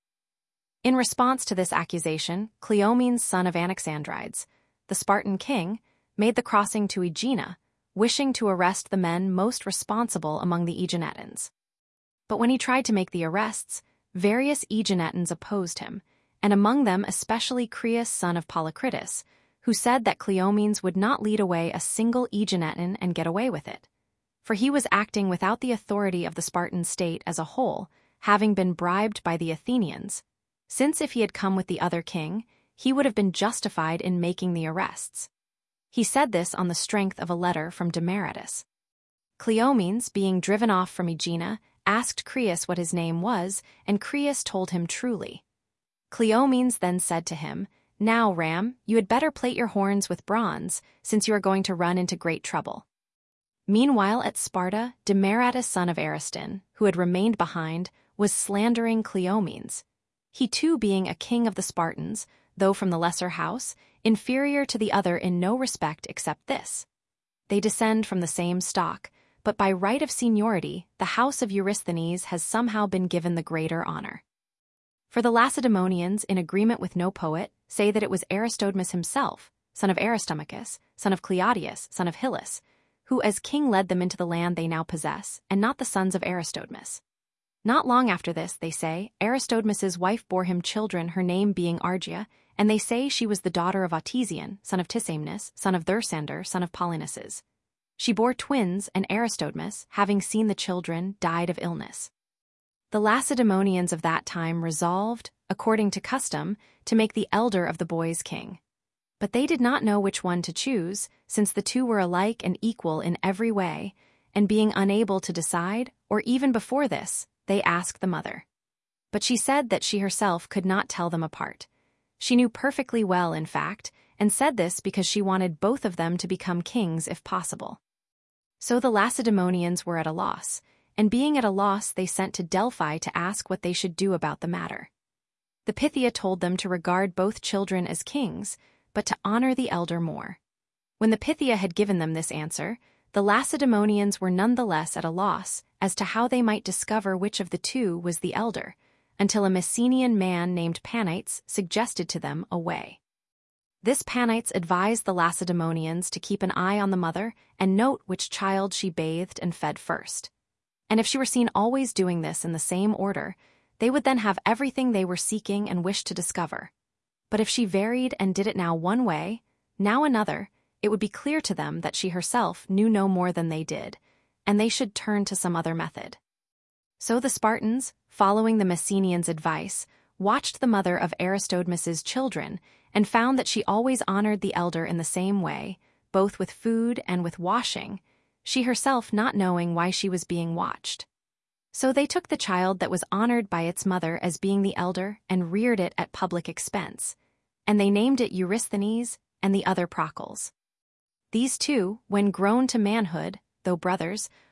In response to this accusation, Cleomenes, son of Anaxandrides, the Spartan king, made the crossing to Aegina, wishing to arrest the men most responsible among the Aeginetans. But when he tried to make the arrests, various Aeginetans opposed him, and among them especially Creus, son of Polycritus, who said that Cleomenes would not lead away a single Aeginetan and get away with it. For he was acting without the authority of the Spartan state as a whole, having been bribed by the Athenians, since if he had come with the other king, he would have been justified in making the arrests. He said this on the strength of a letter from Demaratus. Cleomenes, being driven off from Aegina, asked Creus what his name was, and Creus told him truly. Cleomenes then said to him, "Now, Ram, you had better plate your horns with bronze, since you are going to run into great trouble." Meanwhile at Sparta, Demaratus, son of Ariston, who had remained behind, was slandering Cleomenes. He too being a king of the Spartans, though from the lesser house, inferior to the other in no respect except this. They descend from the same stock, but by right of seniority, the house of Eurysthenes has somehow been given the greater honor. For the Lacedaemonians, in agreement with no poet, say that it was Aristodmus himself, son of Aristomachus, son of Cleodius, son of Hyllus, who as king led them into the land they now possess, and not the sons of Aristodmus. Not long after this, they say, Aristodmus's wife bore him children, her name being Argia, and they say she was the daughter of Autesian, son of Tisaemnus, son of Thersander, son of Polynices. She bore twins, and Aristodmus, having seen the children, died of illness. The Lacedaemonians of that time resolved, according to custom, to make the elder of the boys king. But they did not know which one to choose, since the two were alike and equal in every way, and being unable to decide, or even before this, they asked the mother. But she said that she herself could not tell them apart. She knew perfectly well, in fact, and said this because she wanted both of them to become kings if possible. So the Lacedaemonians were at a loss, and being at a loss they sent to Delphi to ask what they should do about the matter. The Pythia told them to regard both children as kings, but to honor the elder more. When the Pythia had given them this answer, the Lacedaemonians were none the less at a loss as to how they might discover which of the two was the elder, until a Messenian man named Panites suggested to them a way. This Panites advised the Lacedaemonians to keep an eye on the mother and note which child she bathed and fed first. And if she were seen always doing this in the same order, they would then have everything they were seeking and wished to discover. But if she varied and did it now one way, now another, it would be clear to them that she herself knew no more than they did, and they should turn to some other method. So the Spartans, following the Messenians' advice, watched the mother of Aristodmus's children and found that she always honored the elder in the same way, both with food and with washing, she herself not knowing why she was being watched. So they took the child that was honored by its mother as being the elder and reared it at public expense, and they named it Eurysthenes and the other Procles. These two, when grown to manhood, though brothers,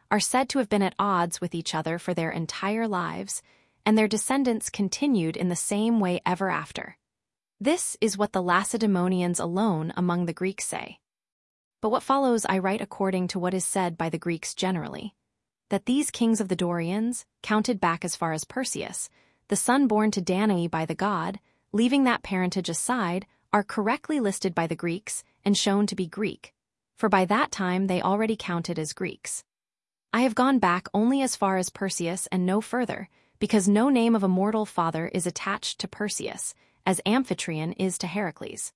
are said to have been at odds with each other for their entire lives, and their descendants continued in the same way ever after. This is what the Lacedaemonians alone among the Greeks say. But what follows I write according to what is said by the Greeks generally, that these kings of the Dorians, counted back as far as Perseus, the son born to Danae by the god, leaving that parentage aside, are correctly listed by the Greeks and shown to be Greek, for by that time they already counted as Greeks. I have gone back only as far as Perseus and no further, because no name of a mortal father is attached to Perseus, as Amphitryon is to Heracles.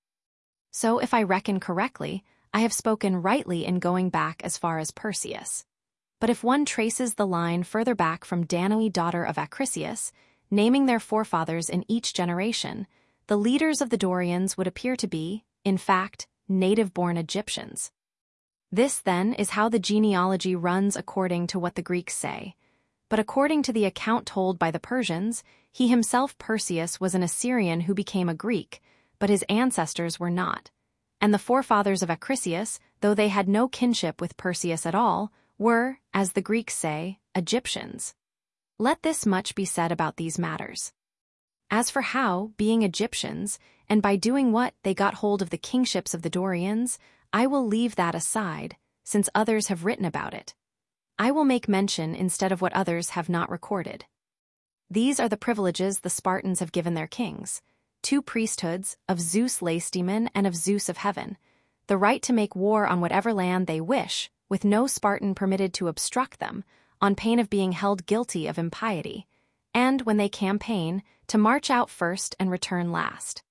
So if I reckon correctly, I have spoken rightly in going back as far as Perseus. But if one traces the line further back from Danae, daughter of Acrisius, naming their forefathers in each generation, the leaders of the Dorians would appear to be, in fact, native-born Egyptians. This, then, is how the genealogy runs according to what the Greeks say. But according to the account told by the Persians, he himself, Perseus, was an Assyrian who became a Greek, but his ancestors were not. And the forefathers of Acrisius, though they had no kinship with Perseus at all, were, as the Greeks say, Egyptians. Let this much be said about these matters. As for how, being Egyptians, and by doing what they got hold of the kingships of the Dorians, I will leave that aside, since others have written about it. I will make mention instead of what others have not recorded. These are the privileges the Spartans have given their kings: 2 priesthoods, of Zeus Lacedaemon and of Zeus of heaven, the right to make war on whatever land they wish, with no Spartan permitted to obstruct them, on pain of being held guilty of impiety, and, when they campaign, to march out first and return last.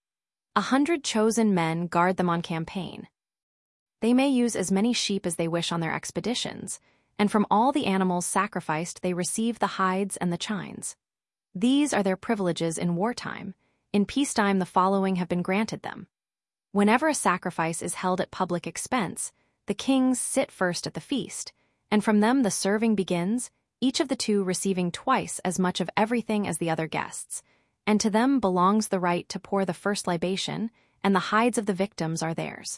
100 chosen men guard them on campaign. They may use as many sheep as they wish on their expeditions, and from all the animals sacrificed they receive the hides and the chines. These are their privileges in wartime. In peacetime the following have been granted them. Whenever a sacrifice is held at public expense, the kings sit first at the feast, and from them the serving begins, each of the 2 receiving twice as much of everything as the other guests, and to them belongs the right to pour the first libation, and the hides of the victims are theirs.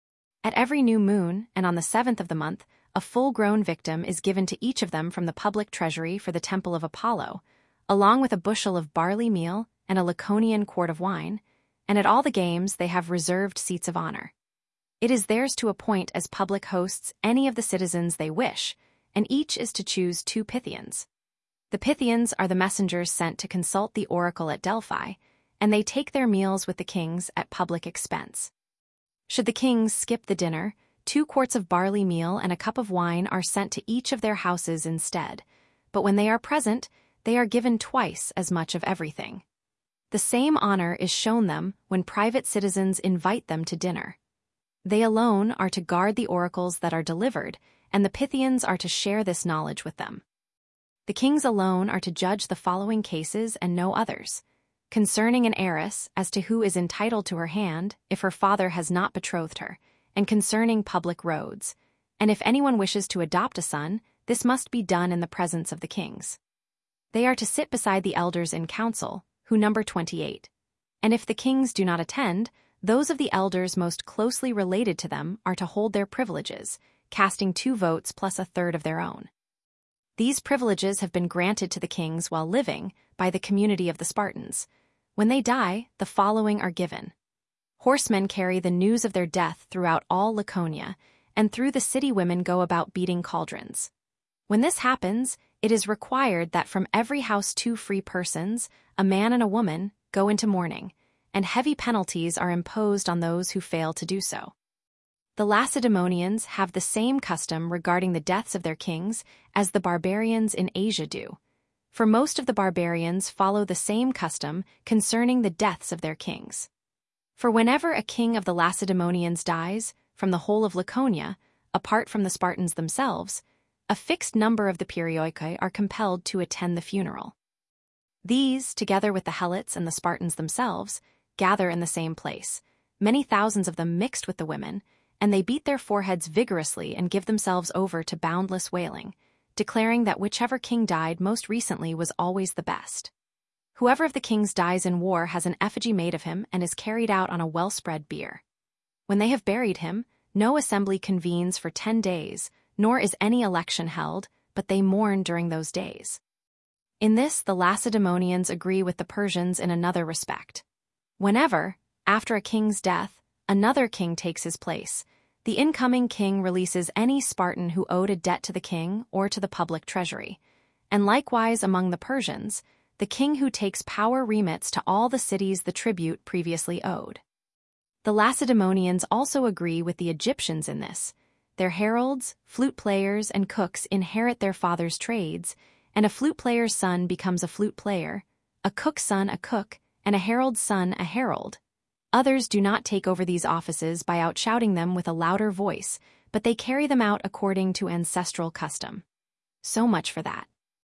At every new moon, and on the 7th of the month, a full-grown victim is given to each of them from the public treasury for the temple of Apollo, along with a bushel of barley meal and a Laconian quart of wine, and at all the games they have reserved seats of honor. It is theirs to appoint as public hosts any of the citizens they wish, and each is to choose 2 Pythians. The Pythians are the messengers sent to consult the oracle at Delphi, and they take their meals with the kings at public expense. Should the kings skip the dinner, 2 quarts of barley meal and a cup of wine are sent to each of their houses instead, but when they are present, they are given twice as much of everything. The same honor is shown them when private citizens invite them to dinner. They alone are to guard the oracles that are delivered, and the Pythians are to share this knowledge with them. The kings alone are to judge the following cases and no others: concerning an heiress as to who is entitled to her hand if her father has not betrothed her, and concerning public roads, and if anyone wishes to adopt a son, this must be done in the presence of the kings. They are to sit beside the elders in council, who number 28, and if the kings do not attend, those of the elders most closely related to them are to hold their privileges, casting 2 votes plus a third of their own. These privileges have been granted to the kings while living by the community of the Spartans. When they die, the following are given. Horsemen carry the news of their death throughout all Laconia, and through the city women go about beating cauldrons. When this happens, it is required that from every house 2 free persons, a man and a woman, go into mourning, and heavy penalties are imposed on those who fail to do so. The Lacedaemonians have the same custom regarding the deaths of their kings as the barbarians in Asia do, for most of the barbarians follow the same custom concerning the deaths of their kings. For whenever a king of the Lacedaemonians dies, from the whole of Laconia, apart from the Spartans themselves, a fixed number of the Perioikoi are compelled to attend the funeral. These, together with the Helots and the Spartans themselves, gather in the same place, many thousands of them mixed with the women, and they beat their foreheads vigorously and give themselves over to boundless wailing, declaring that whichever king died most recently was always the best. Whoever of the kings dies in war has an effigy made of him and is carried out on a well-spread bier. When they have buried him, no assembly convenes for 10 days, nor is any election held, but they mourn during those days. In this, the Lacedaemonians agree with the Persians in another respect. Whenever, after a king's death, another king takes his place, the incoming king releases any Spartan who owed a debt to the king or to the public treasury. And likewise among the Persians, the king who takes power remits to all the cities the tribute previously owed. The Lacedaemonians also agree with the Egyptians in this. Their heralds, flute players, and cooks inherit their father's trades, and a flute player's son becomes a flute player, a cook's son a cook, and a herald's son a herald. Others do not take over these offices by outshouting them with a louder voice, but they carry them out according to ancestral custom. So much for that.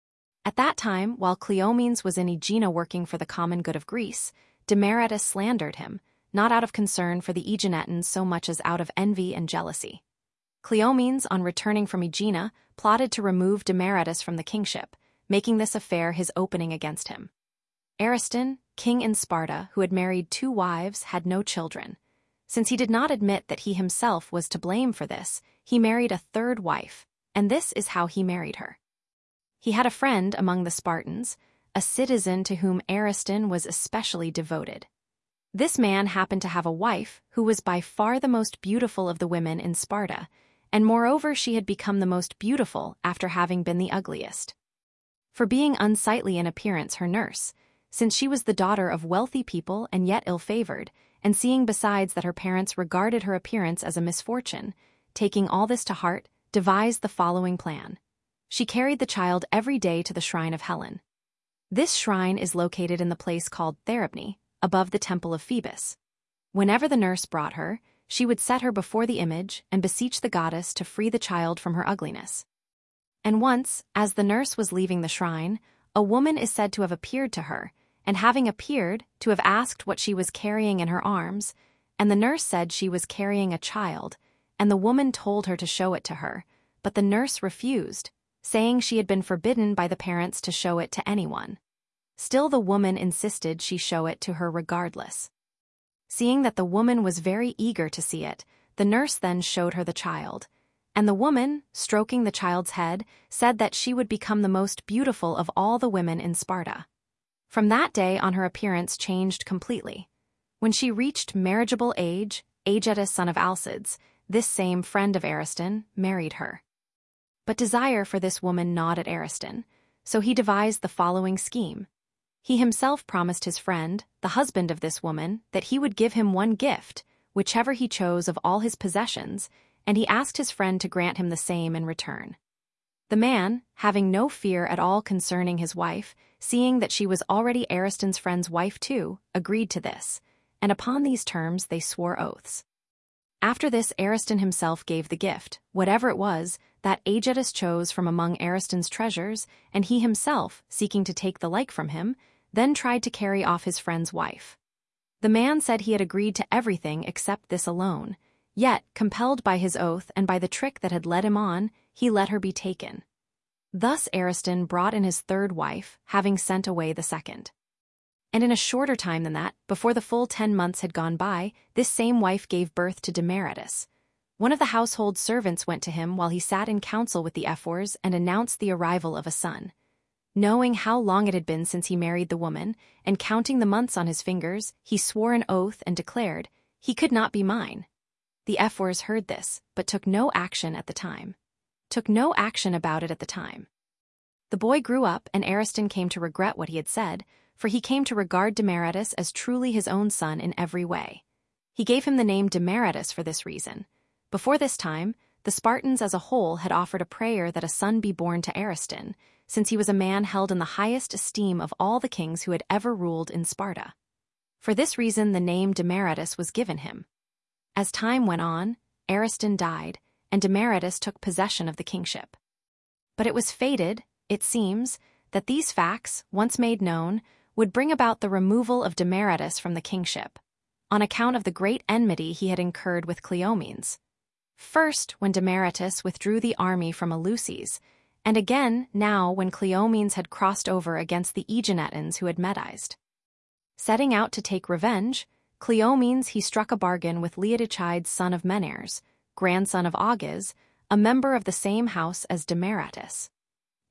At that time, while Cleomenes was in Aegina working for the common good of Greece, Demaratus slandered him, not out of concern for the Aeginetans so much as out of envy and jealousy. Cleomenes, on returning from Aegina, plotted to remove Demaratus from the kingship, making this affair his opening against him. Ariston, king in Sparta, who had married 2 wives, had no children. Since he did not admit that he himself was to blame for this, he married a 3rd wife, and this is how he married her. He had a friend among the Spartans, a citizen to whom Ariston was especially devoted. This man happened to have a wife who was by far the most beautiful of the women in Sparta, and moreover she had become the most beautiful after having been the ugliest. For being unsightly in appearance her nurse, since she was the daughter of wealthy people and yet ill-favored, and seeing besides that her parents regarded her appearance as a misfortune, taking all this to heart, devised the following plan. She carried the child every day to the shrine of Helen. This shrine is located in the place called Therapne, above the temple of Phoebus. Whenever the nurse brought her, she would set her before the image and beseech the goddess to free the child from her ugliness. And once, as the nurse was leaving the shrine, a woman is said to have appeared to her, and having appeared, to have asked what she was carrying in her arms, and the nurse said she was carrying a child, and the woman told her to show it to her, but the nurse refused, saying she had been forbidden by the parents to show it to anyone. Still the woman insisted she show it to her regardless. Seeing that the woman was very eager to see it, the nurse then showed her the child, and the woman, stroking the child's head, said that she would become the most beautiful of all the women in Sparta. From that day on her appearance changed completely. When she reached marriageable age, Aegetus son of Alcides, this same friend of Ariston, married her. But desire for this woman gnawed at Ariston, so he devised the following scheme. He himself promised his friend, the husband of this woman, that he would give him one gift, whichever he chose of all his possessions, and he asked his friend to grant him the same in return. The man, having no fear at all concerning his wife, seeing that she was already Ariston's friend's wife too, agreed to this, and upon these terms they swore oaths. After this Ariston himself gave the gift, whatever it was, that Aegetus chose from among Ariston's treasures, and he himself, seeking to take the like from him, then tried to carry off his friend's wife. The man said he had agreed to everything except this alone, yet, compelled by his oath and by the trick that had led him on, he let her be taken. Thus Ariston brought in his 3rd wife, having sent away the 2nd. And in a shorter time than that, before the full 10 months had gone by, this same wife gave birth to Demaratus. One of the household servants went to him while he sat in council with the Ephors and announced the arrival of a son. Knowing how long it had been since he married the woman, and counting the months on his fingers, he swore an oath and declared, "He could not be mine." The Ephors heard this, but took no action about it at the time. The boy grew up, and Ariston came to regret what he had said, for he came to regard Demaratus as truly his own son in every way. He gave him the name Demaratus for this reason. Before this time, the Spartans as a whole had offered a prayer that a son be born to Ariston, since he was a man held in the highest esteem of all the kings who had ever ruled in Sparta. For this reason the name Demaratus was given him. As time went on, Ariston died, and Demaratus took possession of the kingship. But it was fated, it seems, that these facts, once made known, would bring about the removal of Demaratus from the kingship, on account of the great enmity he had incurred with Cleomenes. First, when Demaratus withdrew the army from Eleusis, and again now when Cleomenes had crossed over against the Aeginetans who had Medized. Setting out to take revenge, Cleomenes he struck a bargain with Leotychides son of Menares, grandson of Auges, a member of the same house as Demaratus.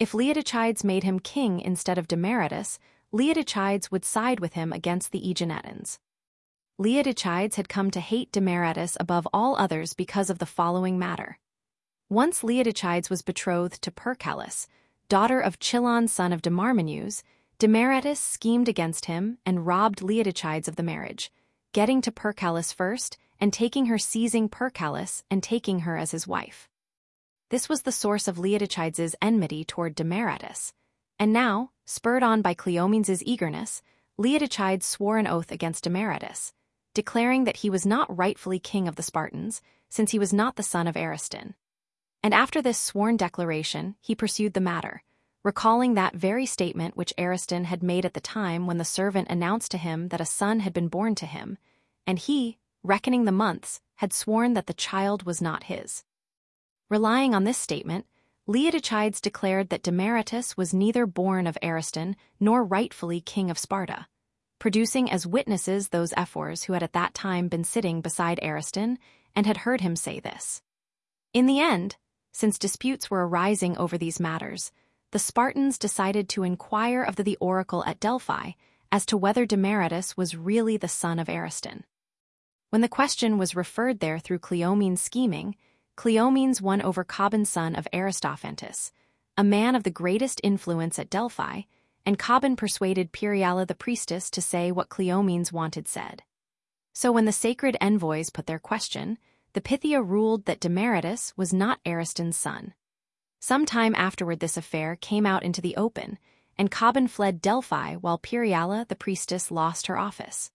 If Leotychides made him king instead of Demaratus, Leotychides would side with him against the Aeginetans. Leotychides had come to hate Demaratus above all others because of the following matter. Once Leotychides was betrothed to Percalus, daughter of Chilon son of Demarmenes, Demaratus schemed against him and robbed Leotychides of the marriage, getting to Percalus first and taking her, seizing Percalus and taking her as his wife. This was the source of Leotychides' enmity toward Demaratus, and now, spurred on by Cleomenes' eagerness, Leotychides swore an oath against Demaratus, declaring that he was not rightfully king of the Spartans, since he was not the son of Ariston. And after this sworn declaration, he pursued the matter, recalling that very statement which Ariston had made at the time when the servant announced to him that a son had been born to him, and he, reckoning the months, had sworn that the child was not his. Relying on this statement, Leotychides declared that Demaratus was neither born of Ariston nor rightfully king of Sparta, producing as witnesses those ephors who had at that time been sitting beside Ariston and had heard him say this. In the end, since disputes were arising over these matters, the Spartans decided to inquire of the oracle at Delphi as to whether Demaratus was really the son of Ariston. When the question was referred there through Cleomenes' scheming, Cleomenes won over Cobban son of Aristophantus, a man of the greatest influence at Delphi, and Cobban persuaded Periala the priestess to say what Cleomenes wanted said. So when the sacred envoys put their question, the Pythia ruled that Demaratus was not Ariston's son. Some time afterward this affair came out into the open, and Cobban fled Delphi while Periala the priestess lost her office.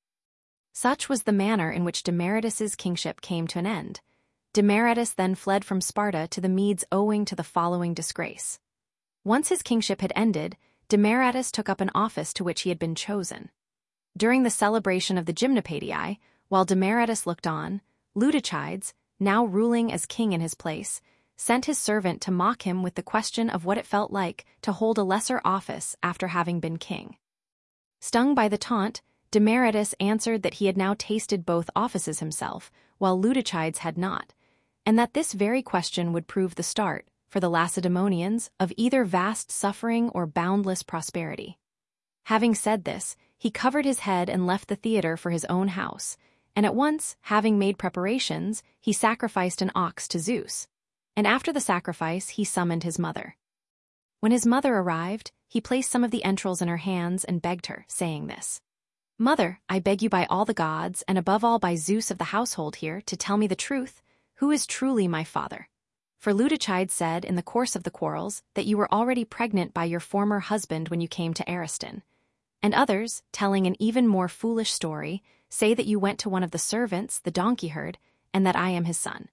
Such was the manner in which Demaratus's kingship came to an end. Demaratus then fled from Sparta to the Medes owing to the following disgrace. Once his kingship had ended, Demaratus took up an office to which he had been chosen. During the celebration of the Gymnopedii, while Demaratus looked on, Leotychides, now ruling as king in his place, sent his servant to mock him with the question of what it felt like to hold a lesser office after having been king. Stung by the taunt, Demaratus answered that he had now tasted both offices himself, while Leotychides had not, and that this very question would prove the start, for the Lacedaemonians, of either vast suffering or boundless prosperity. Having said this, he covered his head and left the theater for his own house, and at once, having made preparations, he sacrificed an ox to Zeus, and after the sacrifice he summoned his mother. When his mother arrived, he placed some of the entrails in her hands and begged her, saying this, "Mother, I beg you by all the gods, and above all by Zeus of the household here, to tell me the truth, who is truly my father? For Leotychides said in the course of the quarrels that you were already pregnant by your former husband when you came to Ariston. And others, telling an even more foolish story, say that you went to one of the servants, the donkey herd, and that I am his son.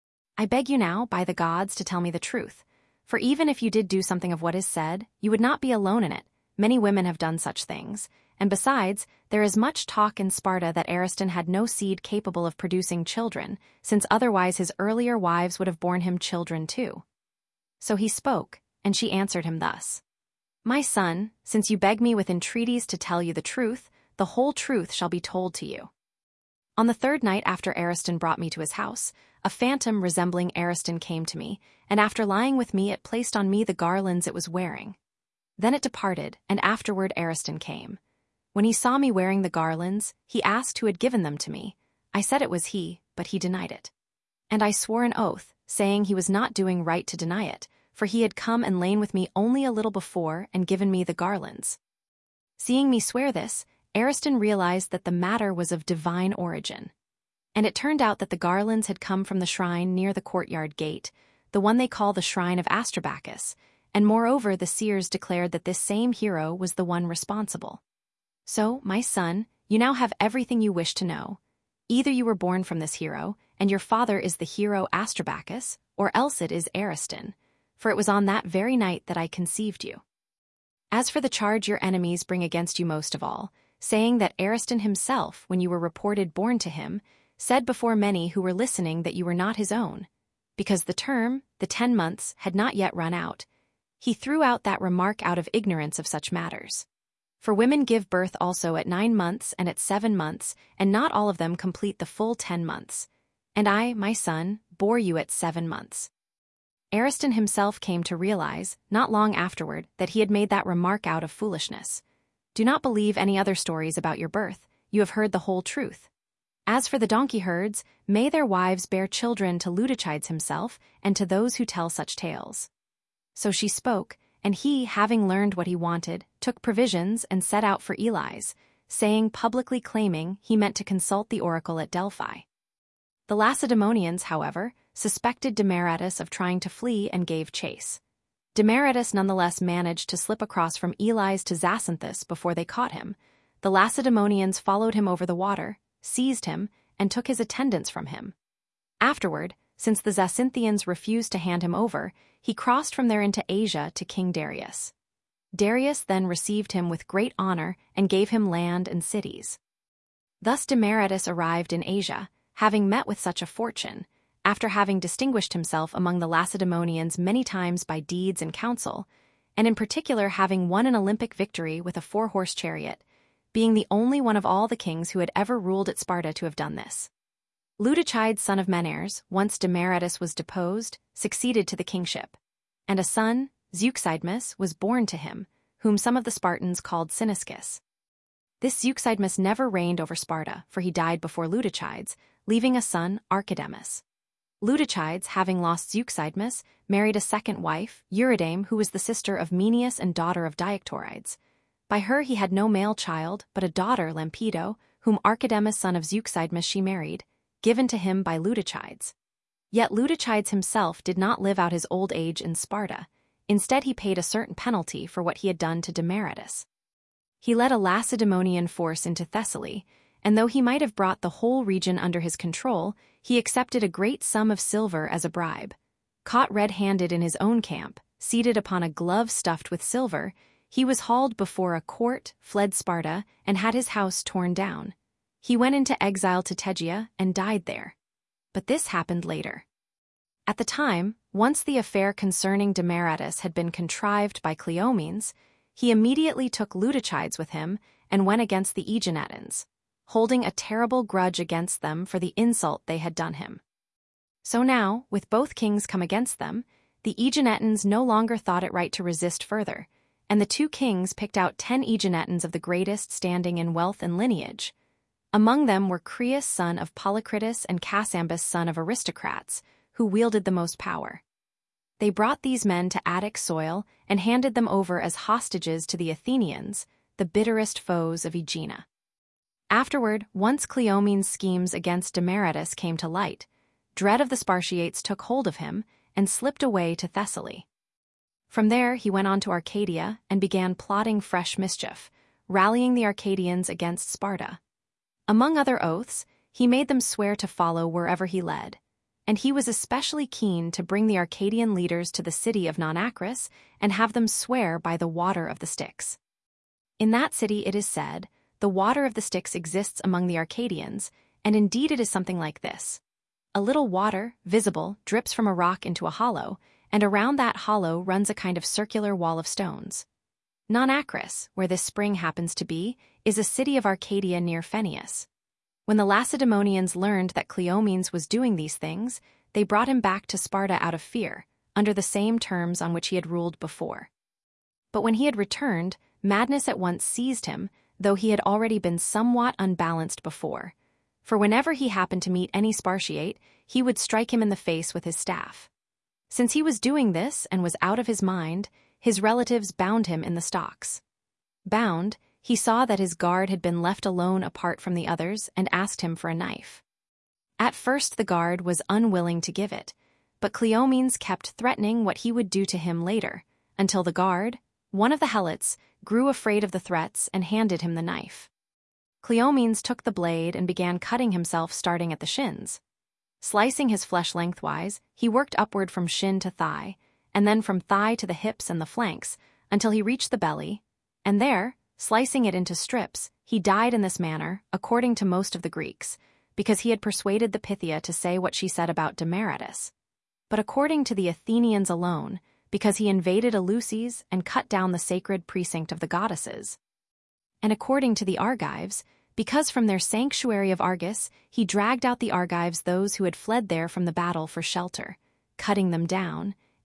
I beg you now, by the gods, to tell me the truth. For even if you did do something of what is said, you would not be alone in it. Many women have done such things. And besides, there is much talk in Sparta that Ariston had no seed capable of producing children, since otherwise his earlier wives would have borne him children too." So he spoke, and she answered him thus, "My son, since you beg me with entreaties to tell you the truth, the whole truth shall be told to you. On the third night after Ariston brought me to his house, a phantom resembling Ariston came to me, and after lying with me it placed on me the garlands it was wearing. Then it departed, and afterward Ariston came. When he saw me wearing the garlands, he asked who had given them to me. I said it was he, but he denied it. And I swore an oath, saying he was not doing right to deny it, for he had come and lain with me only a little before and given me the garlands. Seeing me swear this, Ariston realized that the matter was of divine origin. And it turned out that the garlands had come from the shrine near the courtyard gate, the one they call the shrine of Astrobacchus, and moreover the seers declared that this same hero was the one responsible. So, my son, you now have everything you wish to know. Either you were born from this hero, and your father is the hero Astrobacchus, or else it is Ariston, for it was on that very night that I conceived you. As for the charge your enemies bring against you most of all, saying that Ariston himself, when you were reported born to him, said before many who were listening that you were not his own, because the term, the 10 months, had not yet run out, he threw out that remark out of ignorance of such matters. For women give birth also at 9 months and at 7 months, and not all of them complete the full 10 months. And I, my son, bore you at 7 months. Ariston himself came to realize, not long afterward, that he had made that remark out of foolishness. Do not believe any other stories about your birth, you have heard the whole truth. As for the donkey herds, may their wives bear children to Ludochides himself and to those who tell such tales. So she spoke, and he, having learned what he wanted, took provisions and set out for Ely's, saying, publicly claiming he meant to consult the oracle at Delphi. The Lacedaemonians, however, suspected Demaratus of trying to flee and gave chase. Demaratus nonetheless managed to slip across from Ely's to Zacynthus before they caught him. The Lacedaemonians followed him over the water, seized him, and took his attendants from him. Afterward, since the Zacynthians refused to hand him over, he crossed from there into Asia to King Darius. Darius then received him with great honor and gave him land and cities. Thus Demaratus arrived in Asia, having met with such a fortune, after having distinguished himself among the Lacedaemonians many times by deeds and counsel, and in particular having won an Olympic victory with a 4-horse chariot, being the only one of all the kings who had ever ruled at Sparta to have done this. Ludochides, son of Menares, once Demaratus was deposed, succeeded to the kingship, and a son, Zeuxidmus, was born to him, whom some of the Spartans called Cyniscus. This Zeuxidmus never reigned over Sparta, for he died before Ludochides, leaving a son, Archidamus. Ludochides, having lost Zeuxidmus, married a second wife, Eurydae, who was the sister of Menneus and daughter of Diactorides. By her he had no male child, but a daughter, Lampedo, whom Archidamus, son of Zeuxidmus, she married, given to him by Ludochides. Yet Ludochides himself did not live out his old age in Sparta. Instead he paid a certain penalty for what he had done to Demaratus. He led a Lacedaemonian force into Thessaly, and though he might have brought the whole region under his control, he accepted a great sum of silver as a bribe. Caught red-handed in his own camp, seated upon a glove stuffed with silver, he was hauled before a court, fled Sparta, and had his house torn down. He went into exile to Tegea and died there. But this happened later. At the time, once the affair concerning Demaratus had been contrived by Cleomenes, he immediately took Ludochides with him and went against the Aeginetans, holding a terrible grudge against them for the insult they had done him. So now, with both kings come against them, the Aeginetans no longer thought it right to resist further, and the two kings picked out 10 Aeginetans of the greatest standing in wealth and lineage. Among them were Creus, son of Polycritus, and Cassambus, son of aristocrats, who wielded the most power. They brought these men to Attic soil and handed them over as hostages to the Athenians, the bitterest foes of Aegina. Afterward, once Cleomenes' schemes against Demaratus came to light, dread of the Spartiates took hold of him and slipped away to Thessaly. From there he went on to Arcadia and began plotting fresh mischief, rallying the Arcadians against Sparta. Among other oaths, he made them swear to follow wherever he led, and he was especially keen to bring the Arcadian leaders to the city of Non-Acris and have them swear by the water of the Styx. In that city, it is said, the water of the Styx exists among the Arcadians, and indeed it is something like this. A little water, visible, drips from a rock into a hollow, and around that hollow runs a kind of circular wall of stones. Non-Acris, where this spring happens to be, is a city of Arcadia near Pheneus. When the Lacedaemonians learned that Cleomenes was doing these things, they brought him back to Sparta out of fear, under the same terms on which he had ruled before. But when he had returned, madness at once seized him, though he had already been somewhat unbalanced before. For whenever he happened to meet any Spartiate, he would strike him in the face with his staff. Since he was doing this and was out of his mind, his relatives bound him in the stocks. Bound, he saw that his guard had been left alone apart from the others and asked him for a knife. At first the guard was unwilling to give it, but Cleomenes kept threatening what he would do to him later, until the guard, one of the helots, grew afraid of the threats and handed him the knife. Cleomenes took the blade and began cutting himself starting at the shins. Slicing his flesh lengthwise, he worked upward from shin to thigh, and then from thigh to the hips and the flanks, until he reached the belly, and there, slicing it into strips, he died in this manner, according to most of the Greeks, because he had persuaded the Pythia to say what she said about Demaratus. But according to the Athenians alone, because he invaded Eleusis and cut down the sacred precinct of the goddesses. And according to the Argives, because from their sanctuary of Argus he dragged out the Argives those who had fled there from the battle for shelter, cutting them down,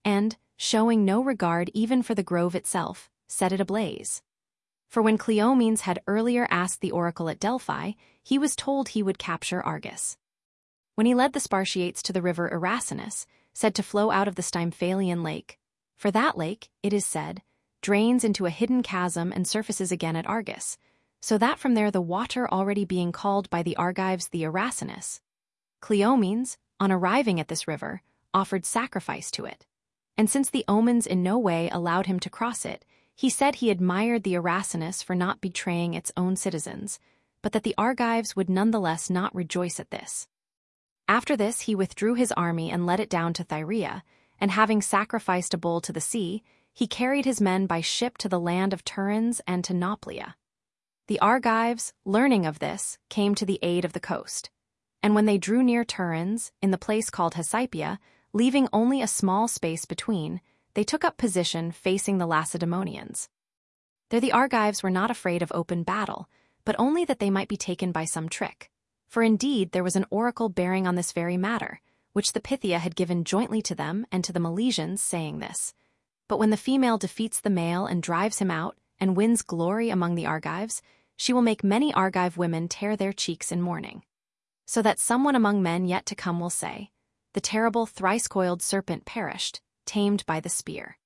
and, showing no regard even for the grove itself, set it ablaze. For when Cleomenes had earlier asked the oracle at Delphi, he was told he would capture Argus. When he led the Spartiates to the river Erasinus, said to flow out of the Stymphalian lake, for that lake, it is said, drains into a hidden chasm and surfaces again at Argus, so that from there the water already being called by the Argives the Erasinus. Cleomenes, on arriving at this river, offered sacrifice to it. And since the omens in no way allowed him to cross it, he said he admired the Erasinus for not betraying its own citizens, but that the Argives would nonetheless not rejoice at this. After this he withdrew his army and led it down to Thyrea, and having sacrificed a bull to the sea, he carried his men by ship to the land of Turins and to Nauplia. The Argives, learning of this, came to the aid of the coast. And when they drew near Turins, in the place called Hysippia, leaving only a small space between, they took up position facing the Lacedaemonians. There the Argives were not afraid of open battle, but only that they might be taken by some trick. For indeed there was an oracle bearing on this very matter, which the Pythia had given jointly to them and to the Milesians, saying this. But when the female defeats the male and drives him out, and wins glory among the Argives, she will make many Argive women tear their cheeks in mourning. So that someone among men yet to come will say, the terrible thrice-coiled serpent perished, tamed by the spear.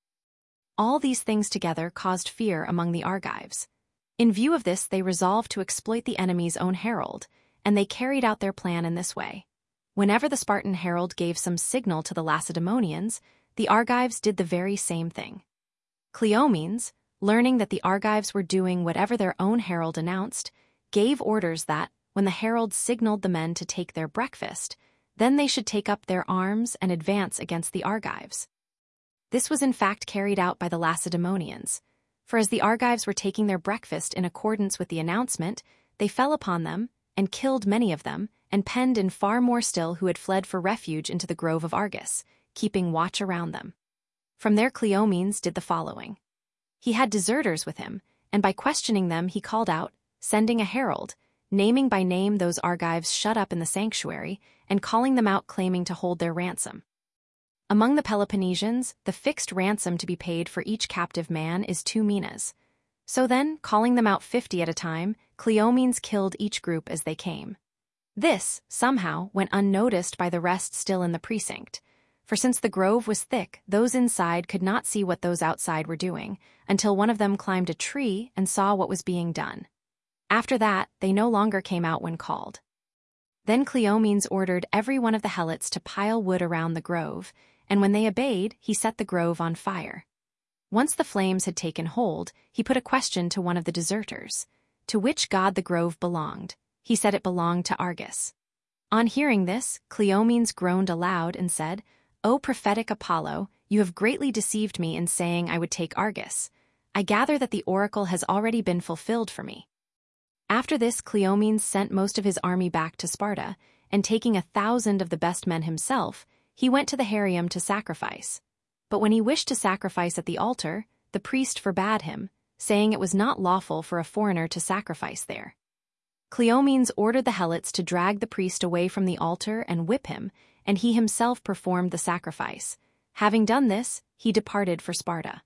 All these things together caused fear among the Argives. In view of this they resolved to exploit the enemy's own herald, and they carried out their plan in this way. Whenever the Spartan herald gave some signal to the Lacedaemonians, the Argives did the very same thing. Cleomenes, learning that the Argives were doing whatever their own herald announced, gave orders that, when the herald signaled the men to take their breakfast, then they should take up their arms and advance against the Argives. This was in fact carried out by the Lacedaemonians, for as the Argives were taking their breakfast in accordance with the announcement, they fell upon them, and killed many of them, and penned in far more still who had fled for refuge into the grove of Argus, keeping watch around them. From there Cleomenes did the following. He had deserters with him, and by questioning them he called out, sending a herald, naming by name those Argives shut up in the sanctuary, and calling them out claiming to hold their ransom. Among the Peloponnesians, the fixed ransom to be paid for each captive man is 2 minas. So then, calling them out 50 at a time, Cleomenes killed each group as they came. This, somehow, went unnoticed by the rest still in the precinct, for since the grove was thick, those inside could not see what those outside were doing, until one of them climbed a tree and saw what was being done. After that, they no longer came out when called. Then Cleomenes ordered every one of the helots to pile wood around the grove, and when they obeyed, he set the grove on fire. Once the flames had taken hold, he put a question to one of the deserters. To which god the grove belonged? He said it belonged to Argus. On hearing this, Cleomenes groaned aloud and said, O prophetic Apollo, you have greatly deceived me in saying I would take Argus. I gather that the oracle has already been fulfilled for me. After this Cleomenes sent most of his army back to Sparta, and taking 1,000 of the best men himself, he went to the Herrium to sacrifice. But when he wished to sacrifice at the altar, the priest forbade him, saying it was not lawful for a foreigner to sacrifice there. Cleomenes ordered the helots to drag the priest away from the altar and whip him, and he himself performed the sacrifice. Having done this, he departed for Sparta.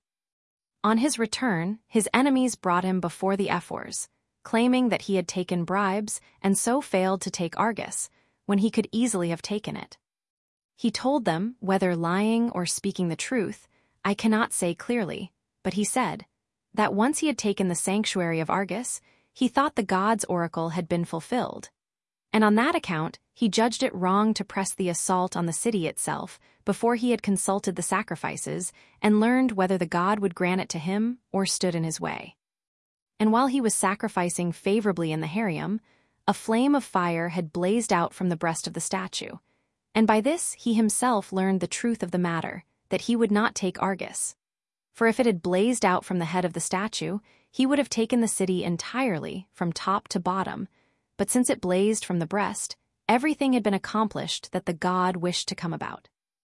On his return, his enemies brought him before the ephors, claiming that he had taken bribes and so failed to take Argus, when he could easily have taken it. He told them, whether lying or speaking the truth, I cannot say clearly, but he said, that once he had taken the sanctuary of Argus, he thought the god's oracle had been fulfilled. And on that account, he judged it wrong to press the assault on the city itself before he had consulted the sacrifices and learned whether the god would grant it to him or stood in his way. And while he was sacrificing favorably in the Herrium, a flame of fire had blazed out from the breast of the statue, and by this he himself learned the truth of the matter, that he would not take Argus. For if it had blazed out from the head of the statue, he would have taken the city entirely, from top to bottom, but since it blazed from the breast, everything had been accomplished that the god wished to come about.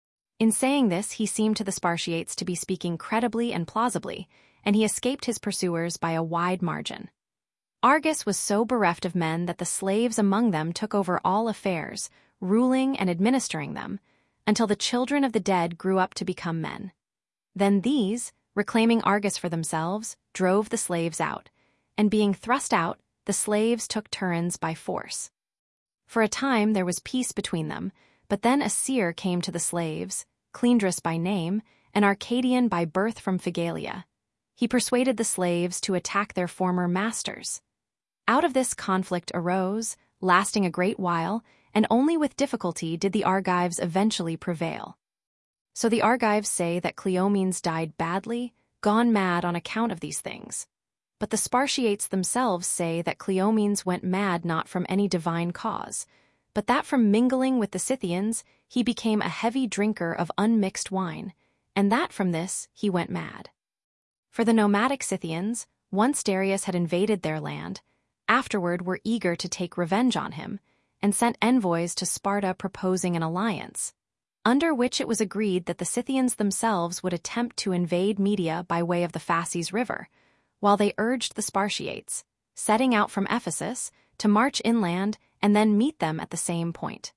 In saying this, he seemed to the Spartiates to be speaking credibly and plausibly, and he escaped his pursuers by a wide margin. Argus was so bereft of men that the slaves among them took over all affairs, ruling and administering them, until the children of the dead grew up to become men. Then these, reclaiming Argus for themselves, drove the slaves out, and being thrust out, the slaves took Turns by force. For a time there was peace between them, but then a seer came to the slaves, Cleandrus by name, an Arcadian by birth from Phigalia. He persuaded the slaves to attack their former masters. Out of this conflict arose, lasting a great while, and only with difficulty did the Argives eventually prevail. So the Argives say that Cleomenes died badly, gone mad on account of these things. But the Spartiates themselves say that Cleomenes went mad not from any divine cause, but that from mingling with the Scythians he became a heavy drinker of unmixed wine, and that from this he went mad. For the nomadic Scythians, once Darius had invaded their land, afterward were eager to take revenge on him, and sent envoys to Sparta proposing an alliance, under which it was agreed that the Scythians themselves would attempt to invade Media by way of the Phasis River, while they urged the Spartiates, setting out from Ephesus, to march inland and then meet them at the same point.